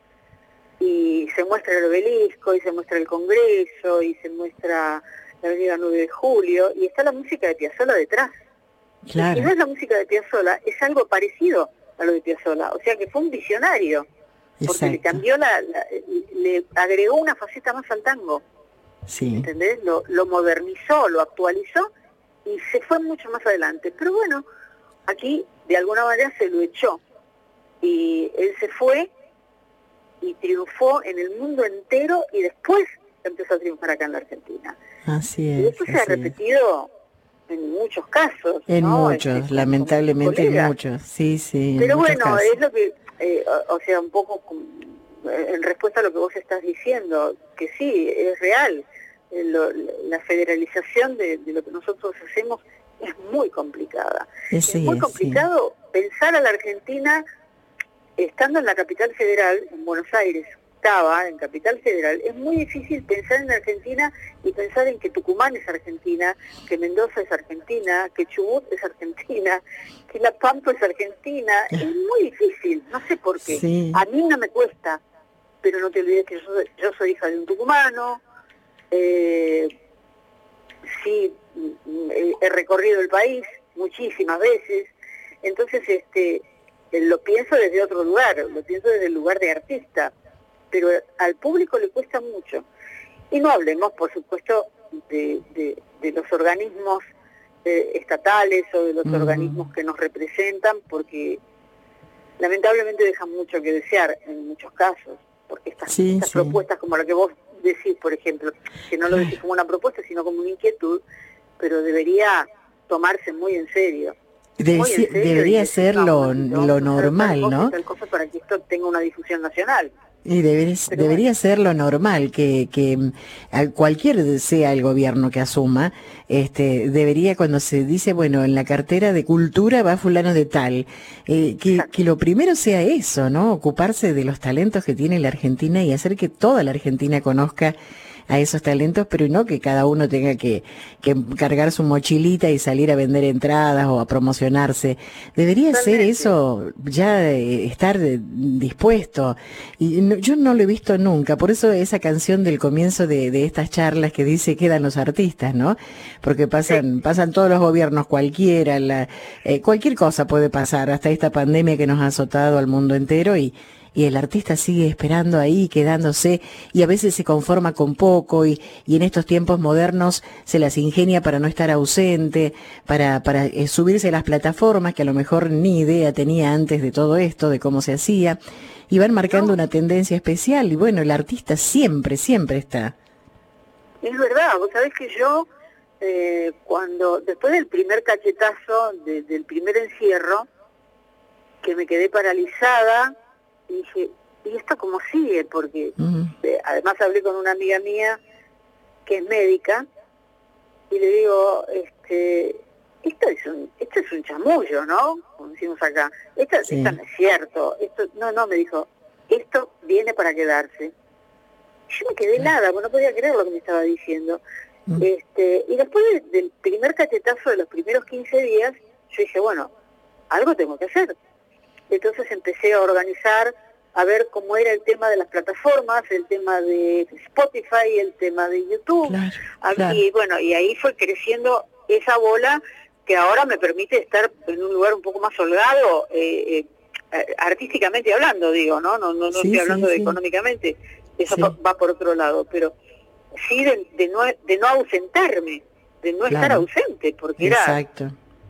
y se muestra el obelisco, y se muestra el Congreso, y se muestra la avenida nueve de julio, y está la música de Piazzolla detrás. Y no Claro. es la música de Piazzolla, es algo parecido a lo de Piazzolla, o sea que fue un visionario. porque le Exacto. cambió la, la- le agregó una faceta más al tango, Sí. ¿entendés? Lo, lo modernizó, lo actualizó y se fue mucho más adelante. Pero bueno, aquí de alguna manera se lo echó y él se fue y triunfó en el mundo entero y después empezó a triunfar acá en la Argentina. Así Y es. esto se ha así es. repetido en muchos casos, En ¿no? muchos, Este, con- lamentablemente con en colegas. muchos. Sí, sí, en Pero muchos bueno, casos. es lo que, eh, o, o sea, un poco com- eh, en respuesta a lo que vos estás diciendo, que sí, es real. Eh, lo- la federalización de, de lo que nosotros hacemos es muy complicada. Ese es muy es, complicado pensar a la Argentina estando en la capital federal, en Buenos Aires, estaba en capital federal, es muy difícil pensar en Argentina y pensar en que Tucumán es Argentina, que Mendoza es Argentina, que Chubut es Argentina, que La Pampa es Argentina. Es muy difícil, no sé por qué. Sí. A mí no me cuesta, pero no te olvides que yo soy, yo soy hija de un tucumano, eh, sí, mm, he, he recorrido el país muchísimas veces, entonces este eh, lo pienso desde otro lugar, lo pienso desde el lugar de artista, pero al público le cuesta mucho. Y no hablemos, por supuesto, de, de, de los organismos eh, estatales o de los Ujú. organismos que nos representan, porque lamentablemente dejan mucho que desear en muchos casos, porque estas, Sí, estas sí. propuestas como la que vos decís, por ejemplo, que no lo decís como una propuesta, sino como una inquietud, pero debería tomarse muy en serio. Debe Muy en ser- serio, y debería decir, ser no, lo, momentito, vamos lo a hacer tal normal, cosa y ¿no? tal cosa para que esto tenga una difusión nacional. Y debería, Pero debería bueno. ser lo normal, que, que mm, a cualquier sea el gobierno que asuma, este, debería cuando se dice, bueno, en la cartera de cultura va fulano de tal, eh, que, Exacto. que lo primero sea eso, ¿no? Ocuparse de los talentos que tiene la Argentina y hacer que toda la Argentina conozca a esos talentos, pero no que cada uno tenga que, que cargar su mochilita y salir a vender entradas o a promocionarse. Debería ser Totalmente. eso, ya eh, estar eh, dispuesto. Y no- yo no lo he visto nunca, por eso esa canción del comienzo de, de estas charlas que dice quedan los artistas, ¿no? Porque pasan, pasan todos los gobiernos, cualquiera, la, eh, cualquier cosa puede pasar, hasta esta pandemia que nos ha azotado al mundo entero y y el artista sigue esperando ahí, quedándose, y a veces se conforma con poco, y, y en estos tiempos modernos se las ingenia para no estar ausente, para, para eh, subirse a las plataformas, que a lo mejor ni idea tenía antes de todo esto, de cómo se hacía, y van marcando No. una tendencia especial, y bueno, el artista siempre, siempre está. Es verdad, vos sabés que yo, eh, cuando, después del primer cachetazo, de- del primer encierro, que me quedé paralizada, y dije, ¿y esto cómo sigue? Porque Ujú. eh, además hablé con una amiga mía que es médica, y le digo, este, esto es un, esto es un chamullo, ¿no? Como decimos acá, esto, Sí. esto no es cierto, esto, no, no, me dijo, esto viene para quedarse. Yo me quedé helada, porque no podía creer lo que me estaba diciendo. Mm. Este, y después de- del primer cachetazo de los primeros quince días, yo dije, bueno, algo tengo que hacer. Entonces empecé a organizar, a ver cómo era el tema de las plataformas, el tema de Spotify, el tema de YouTube. Claro, A- claro. Y bueno, y ahí fue creciendo esa bola que ahora me permite estar en un lugar un poco más holgado, eh, eh, artísticamente hablando, digo, ¿no? No, no, no Sí, estoy hablando sí, de sí. económicamente, eso Sí. va, va por otro lado, pero sí de, de no de no ausentarme, de no estar Claro. ausente, porque era... Exacto.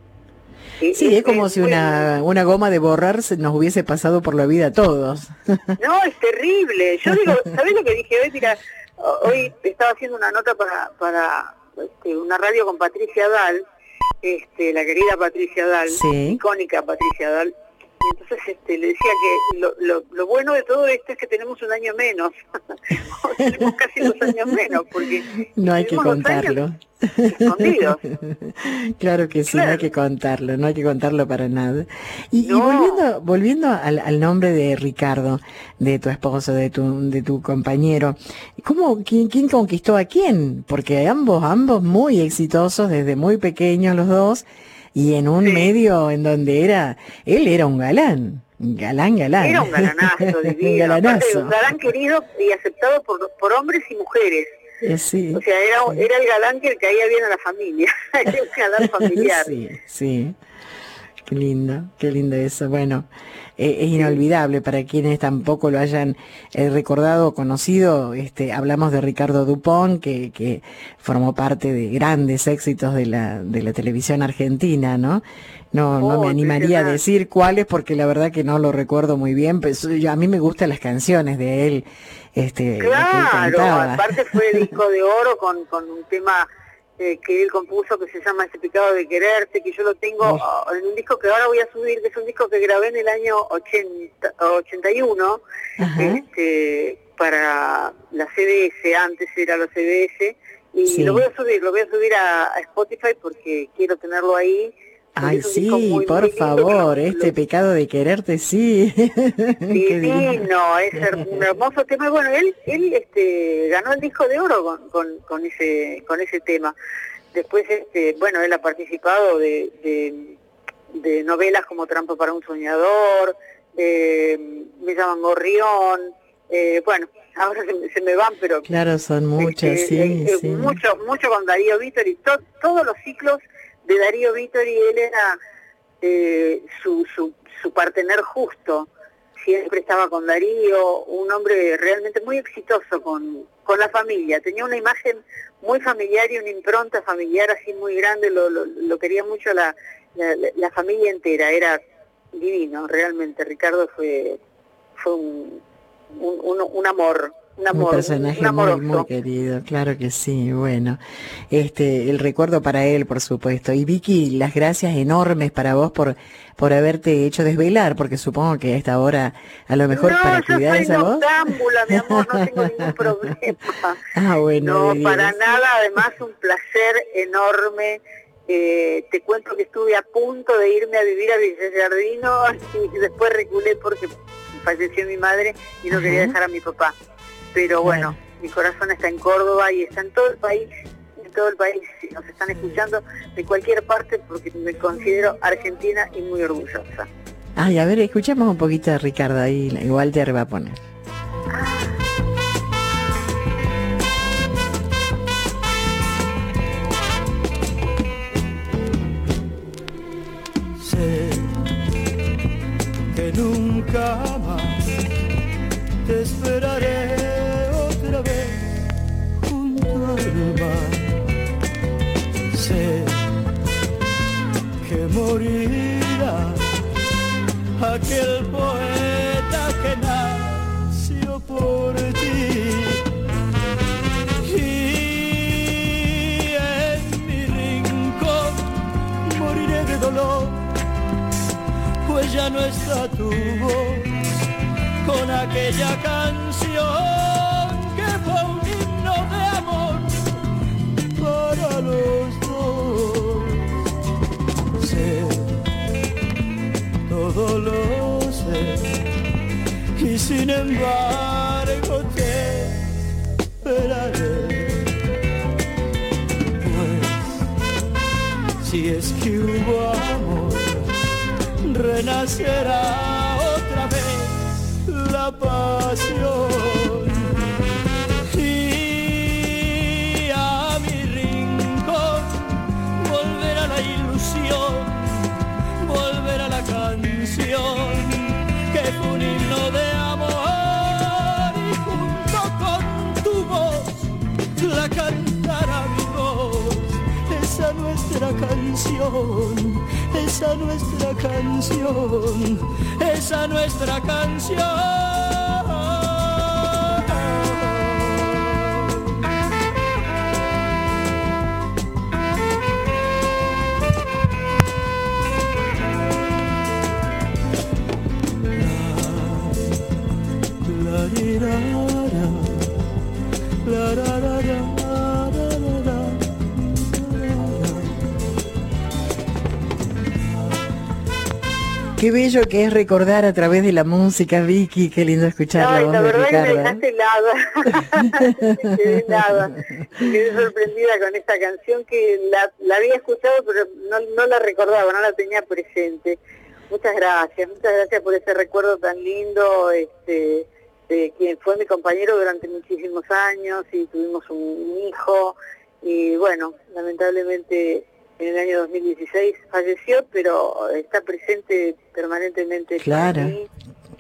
eh, Sí, es como si muy- una, una goma de borrar se nos hubiese pasado por la vida a todos. No, es terrible. Yo digo, ¿sabés lo que dije hoy? Mira, ho- hoy estaba haciendo una nota para, para este, una radio con Patricia Dal, este, la querida Patricia Dal, Sí. icónica Patricia Dal. Y entonces este, le decía que lo, lo, lo bueno de todo esto es que tenemos un año menos. Tenemos casi dos años menos, porque No hay que vivimos dos años contarlo. escondidos. Claro que sí, no hay Claro. que contarlo, no hay que contarlo para nada. Y, y No. volviendo, volviendo al, al nombre de Ricardo, de tu esposo, de tu, de tu compañero, ¿cómo, quién, quién conquistó a quién? Porque ambos, ambos muy exitosos desde muy pequeños los dos, y en un Sí. medio en donde era, él era un galán, galán, galán. Era un galanazo un divino, aparte, galanazo. un galán querido y aceptado por, por hombres y mujeres. Eh, sí, O sea, era, sí. era el galán que caía bien a la familia, era un galán familiar. Sí, sí. Qué lindo, qué lindo eso. Bueno, eh, es inolvidable para quienes tampoco lo hayan eh, recordado o conocido. Este, hablamos de Ricardo Dupont, que, que formó parte de grandes éxitos de la, de la televisión argentina, ¿no? No, no me Oh, animaría a impresionante. decir cuáles porque la verdad que no lo recuerdo muy bien, pero yo- a mí me gustan las canciones de él, este, lo que él Claro, cantaba. aparte fue disco de oro con, con un tema eh, que él compuso que se llama Ese pecado de quererte, que yo lo tengo Oh. ah, en un disco que ahora voy a subir, que es un disco que grabé en el año ochenta, ochenta y uno, Ajá. este, para la C B S, antes era la C B S, y Sí. lo voy a subir, lo voy a subir a, a Spotify porque quiero tenerlo ahí. porque Ay, es un disco sí, muy, por muy lindo, favor, que lo- este pecado de quererte, sí. Qué divino. Divino, es her- un hermoso tema. Y bueno, él, él este, ganó el disco de oro con, con, con ese con ese tema. Después, este, bueno, él ha participado de, de, de novelas como Trampa para un soñador, eh, Me llaman Gorrión, eh, bueno, ahora se, me- se me van, pero Claro, son muchas, este, sí, eh, eh, sí. mucho, mucho con Darío Vittori, to- todos los ciclos de Darío Vittori, él era eh, su, su, su partener justo, siempre estaba con Darío, un hombre realmente muy exitoso con, con la familia, tenía una imagen muy familiar y una impronta familiar así muy grande, lo, lo, lo quería mucho la, la, la familia entera, era divino, realmente, Ricardo fue, fue un, un, un, un amor. Un amor, Un personaje un muy, amoroso. muy querido, claro que sí, bueno, este, el recuerdo para él, por supuesto. Y Vicky, las gracias enormes para vos por, por haberte hecho desvelar, porque supongo que a esta hora, a lo mejor no, para yo cuidar soy esa voz. noctámbula, mi amor, no tengo ningún problema. Ah, bueno, No, de para diez. nada, además un placer enorme. Eh, te cuento que estuve a punto de irme a vivir a Villallardino y después reculé porque falleció mi madre y no Ajá. quería dejar a mi papá. Pero bueno, Claro. mi corazón está en Córdoba y está en todo el país, en todo el país, si nos están escuchando de cualquier parte porque me considero argentina y muy orgullosa. Ay, a ver, escuchamos un poquito de Ricardo ahí, igual te va a poner. Sé que nunca más te esperaré otra vez junto al mar. Sé que morirá aquel poeta que nació por ti. Y en mi rincón moriré de dolor, pues ya no está tu voz con aquella canción que fue un himno de amor para los dos. Sé, todo lo sé, y sin embargo te esperaré, pues si es que hubo amor, renacerá otra vez la pasión. Y a mi rincón volverá la ilusión, volverá la canción que fue un himno de amor, y junto con tu voz la cantará mi voz, esa nuestra canción, esa nuestra canción, esa nuestra canción. La, la, ri, ra, ra, la, ra, ra, ra, ra, ra, ra. Qué bello que es recordar a través de la música, Vicky, qué lindo escuchar la Ay, voz la de verdad que me Ricardo. dejaste helada, me quedé helada, me quedé sorprendida con esta canción que la, la había escuchado pero no, no la recordaba, no la tenía presente. Muchas gracias, muchas gracias por ese recuerdo tan lindo, este, de quien fue mi compañero durante muchísimos años y tuvimos un hijo y bueno, lamentablemente en el año dos mil dieciséis falleció, pero está presente permanentemente Claro. para mí.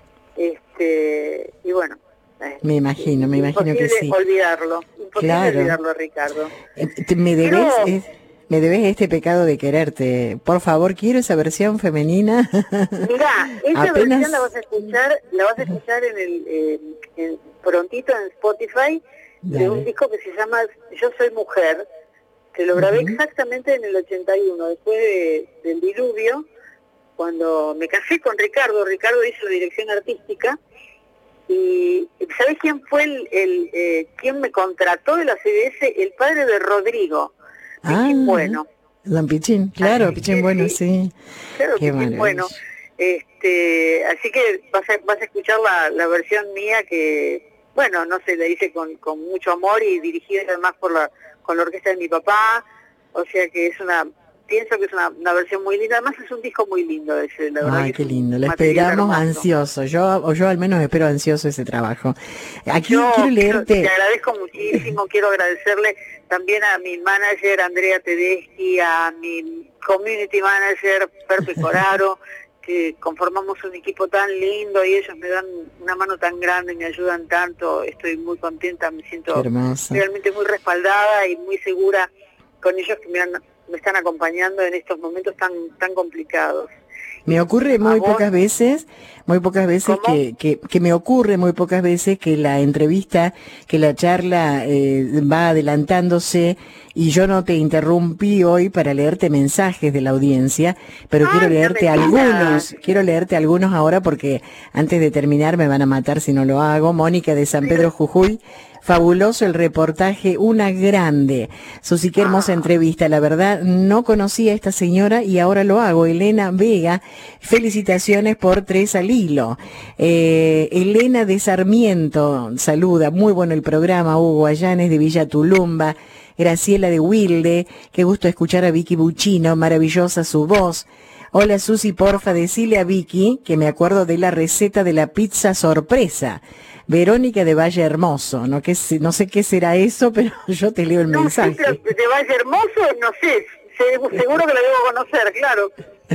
Este, y bueno, eh, Me imagino, me imagino que imposible sí. olvidarlo, imposible Claro. olvidarlo, Ricardo. Eh, te- Me debes, Quiero- es- me debes este pecado de quererte. Por favor, quiero esa versión femenina. Mirá, esa Apenas- versión la vas a escuchar, la vas a escuchar en el eh, en- prontito en Spotify de Dale. un disco que se llama Yo Soy Mujer, que lo grabé Ujú. exactamente en el ochenta y uno, después de- del diluvio, cuando me casé con Ricardo. Ricardo hizo dirección artística. Y ¿sabés quién fue el, el eh, quién me contrató de la C B S? El padre de Rodrigo, Pichín Bueno. Don Pichín, claro, Así Pichín que Bueno, sí. sí. Claro, Qué Pichín maravilla. Bueno. Este, así que vas a, vas a escuchar la, la versión mía que, bueno, no sé, la hice con, con mucho amor y dirigida además por la, con la orquesta de mi papá. O sea que es una, pienso que es una, una versión muy linda. Además es un disco muy lindo ese, la verdad. Ay, que qué es un lindo. Lo material esperamos hermoso. ansioso. Yo, o yo al menos espero ansioso ese trabajo. Aquí Yo quiero leerte. te agradezco muchísimo, quiero agradecerle también a mi manager Andrea Tedeschi, a mi community manager Perpe Coraro, que conformamos un equipo tan lindo y ellos me dan una mano tan grande, me ayudan tanto, estoy muy contenta, me siento Qué hermoso. realmente muy respaldada y muy segura con ellos que me, han- me están acompañando en estos momentos tan tan complicados. Me ocurre muy ¿A vos? pocas veces, muy pocas veces ¿Cómo? que, que, que me ocurre muy pocas veces que la entrevista, que la charla eh, va adelantándose y yo no te interrumpí hoy para leerte mensajes de la audiencia, pero Ay, quiero no leerte me digas. algunos, quiero leerte algunos ahora porque antes de terminar me van a matar si no lo hago. Mónica de San Pedro Jujuy. Fabuloso el reportaje, una grande. Susi, qué hermosa entrevista. La verdad, no conocía a esta señora y ahora lo hago. Elena Vega, felicitaciones por Tres al Hilo. Eh, Elena de Sarmiento, saluda. Muy bueno el programa. Hugo Allanes de Villa Tulumba. Graciela de Wilde, qué gusto escuchar a Vicky Buchino, maravillosa su voz. Hola Susi, porfa, decile a Vicky que me acuerdo de la receta de la pizza sorpresa. Verónica de Valle Hermoso, no, que, no sé qué será eso, pero yo te leo el No, sí, mensaje. pero de Valle Hermoso, no sé, se- seguro que la debo conocer, claro.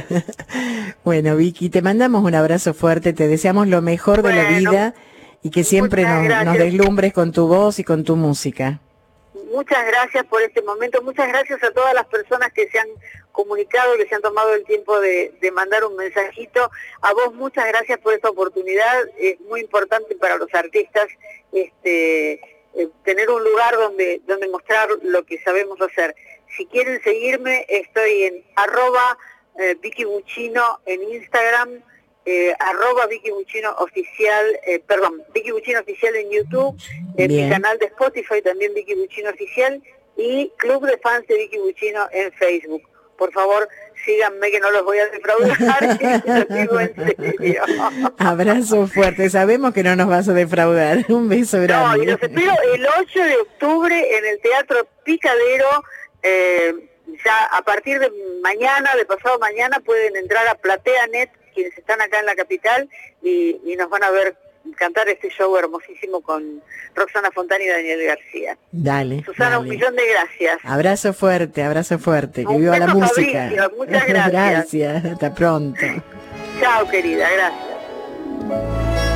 Bueno, Vicky, te mandamos un abrazo fuerte, te deseamos lo mejor de la Bueno, vida y que siempre muchas nos, nos gracias. deslumbres con tu voz y con tu música. Muchas gracias por este momento, muchas gracias a todas las personas que se han comunicado, que se han tomado el tiempo de, de mandar un mensajito. A vos muchas gracias por esta oportunidad, es muy importante para los artistas este, eh, tener un lugar donde, donde mostrar lo que sabemos hacer. Si quieren seguirme, estoy en arroba eh, Vicky Buchino en Instagram, eh, arroba Vicky Buchino oficial, eh, perdón, Vicky Buchino oficial en YouTube, en Bien. mi canal de Spotify también Vicky Buchino oficial y Club de Fans de Vicky Buchino en Facebook. Por favor, síganme que no los voy a defraudar, lo digo en serio. Abrazo fuerte, sabemos que no nos vas a defraudar. Un beso No, y grande. los espero el ocho de octubre en el Teatro Picadero. Eh, ya a partir de mañana, de pasado mañana, pueden entrar a PlateaNet, quienes están acá en la capital, y, y nos van a ver cantar este show hermosísimo con Roxana Fontana y Daniel García. Dale. Susana, dale. un millón de gracias. Abrazo fuerte, abrazo fuerte. Que Un viva la beso, música. Fabricio, muchas gracias. Gracias, hasta pronto. Chao, querida, gracias.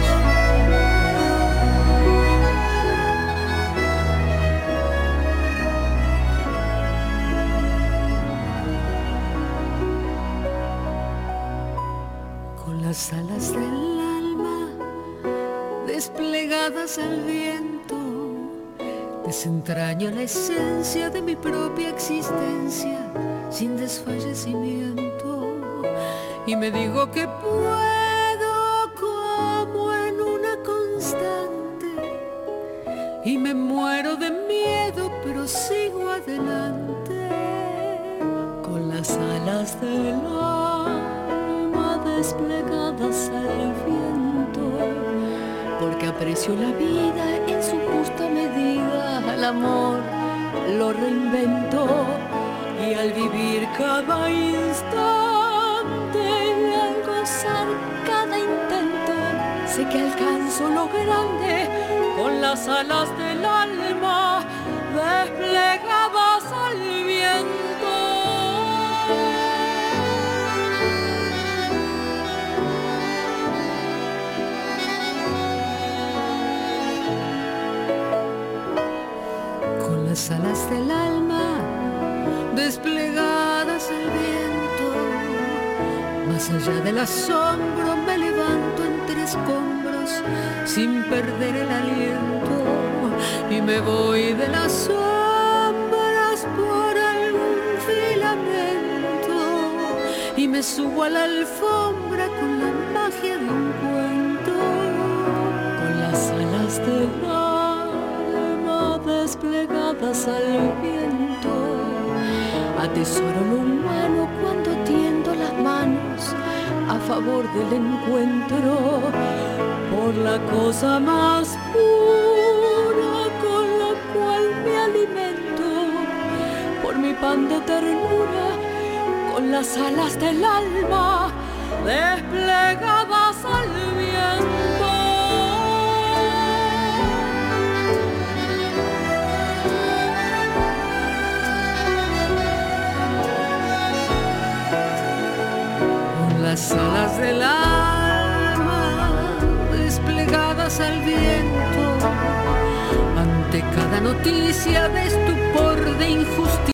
Con las alas del alma desplegadas al viento, desentraño la esencia de mi propia existencia sin desfallecimiento y me digo que puedo como en una constante y me muero de miedo pero sigo adelante con las alas del alma desplegadas al viento, porque aprecio la vida en su justa medida, al amor lo reinvento y al vivir cada instante y al gozar cada intento, sé que alcanzo lo grande con las alas del alma desplegadas al viento. las alas del alma desplegadas al viento. Más allá del asombro me levanto entre escombros sin perder el aliento y me voy de las sombras por algún filamento y me subo a la alfombra con la magia de un cuento, con las alas del alma desplegadas al viento. Atesoro lo humano cuando tiendo las manos a favor del encuentro por la cosa más pura con la cual me alimento, por mi pan de ternura con las alas del alma desplegadas al viento. Las alas del alma desplegadas al viento ante cada noticia de estupor, de injusticia.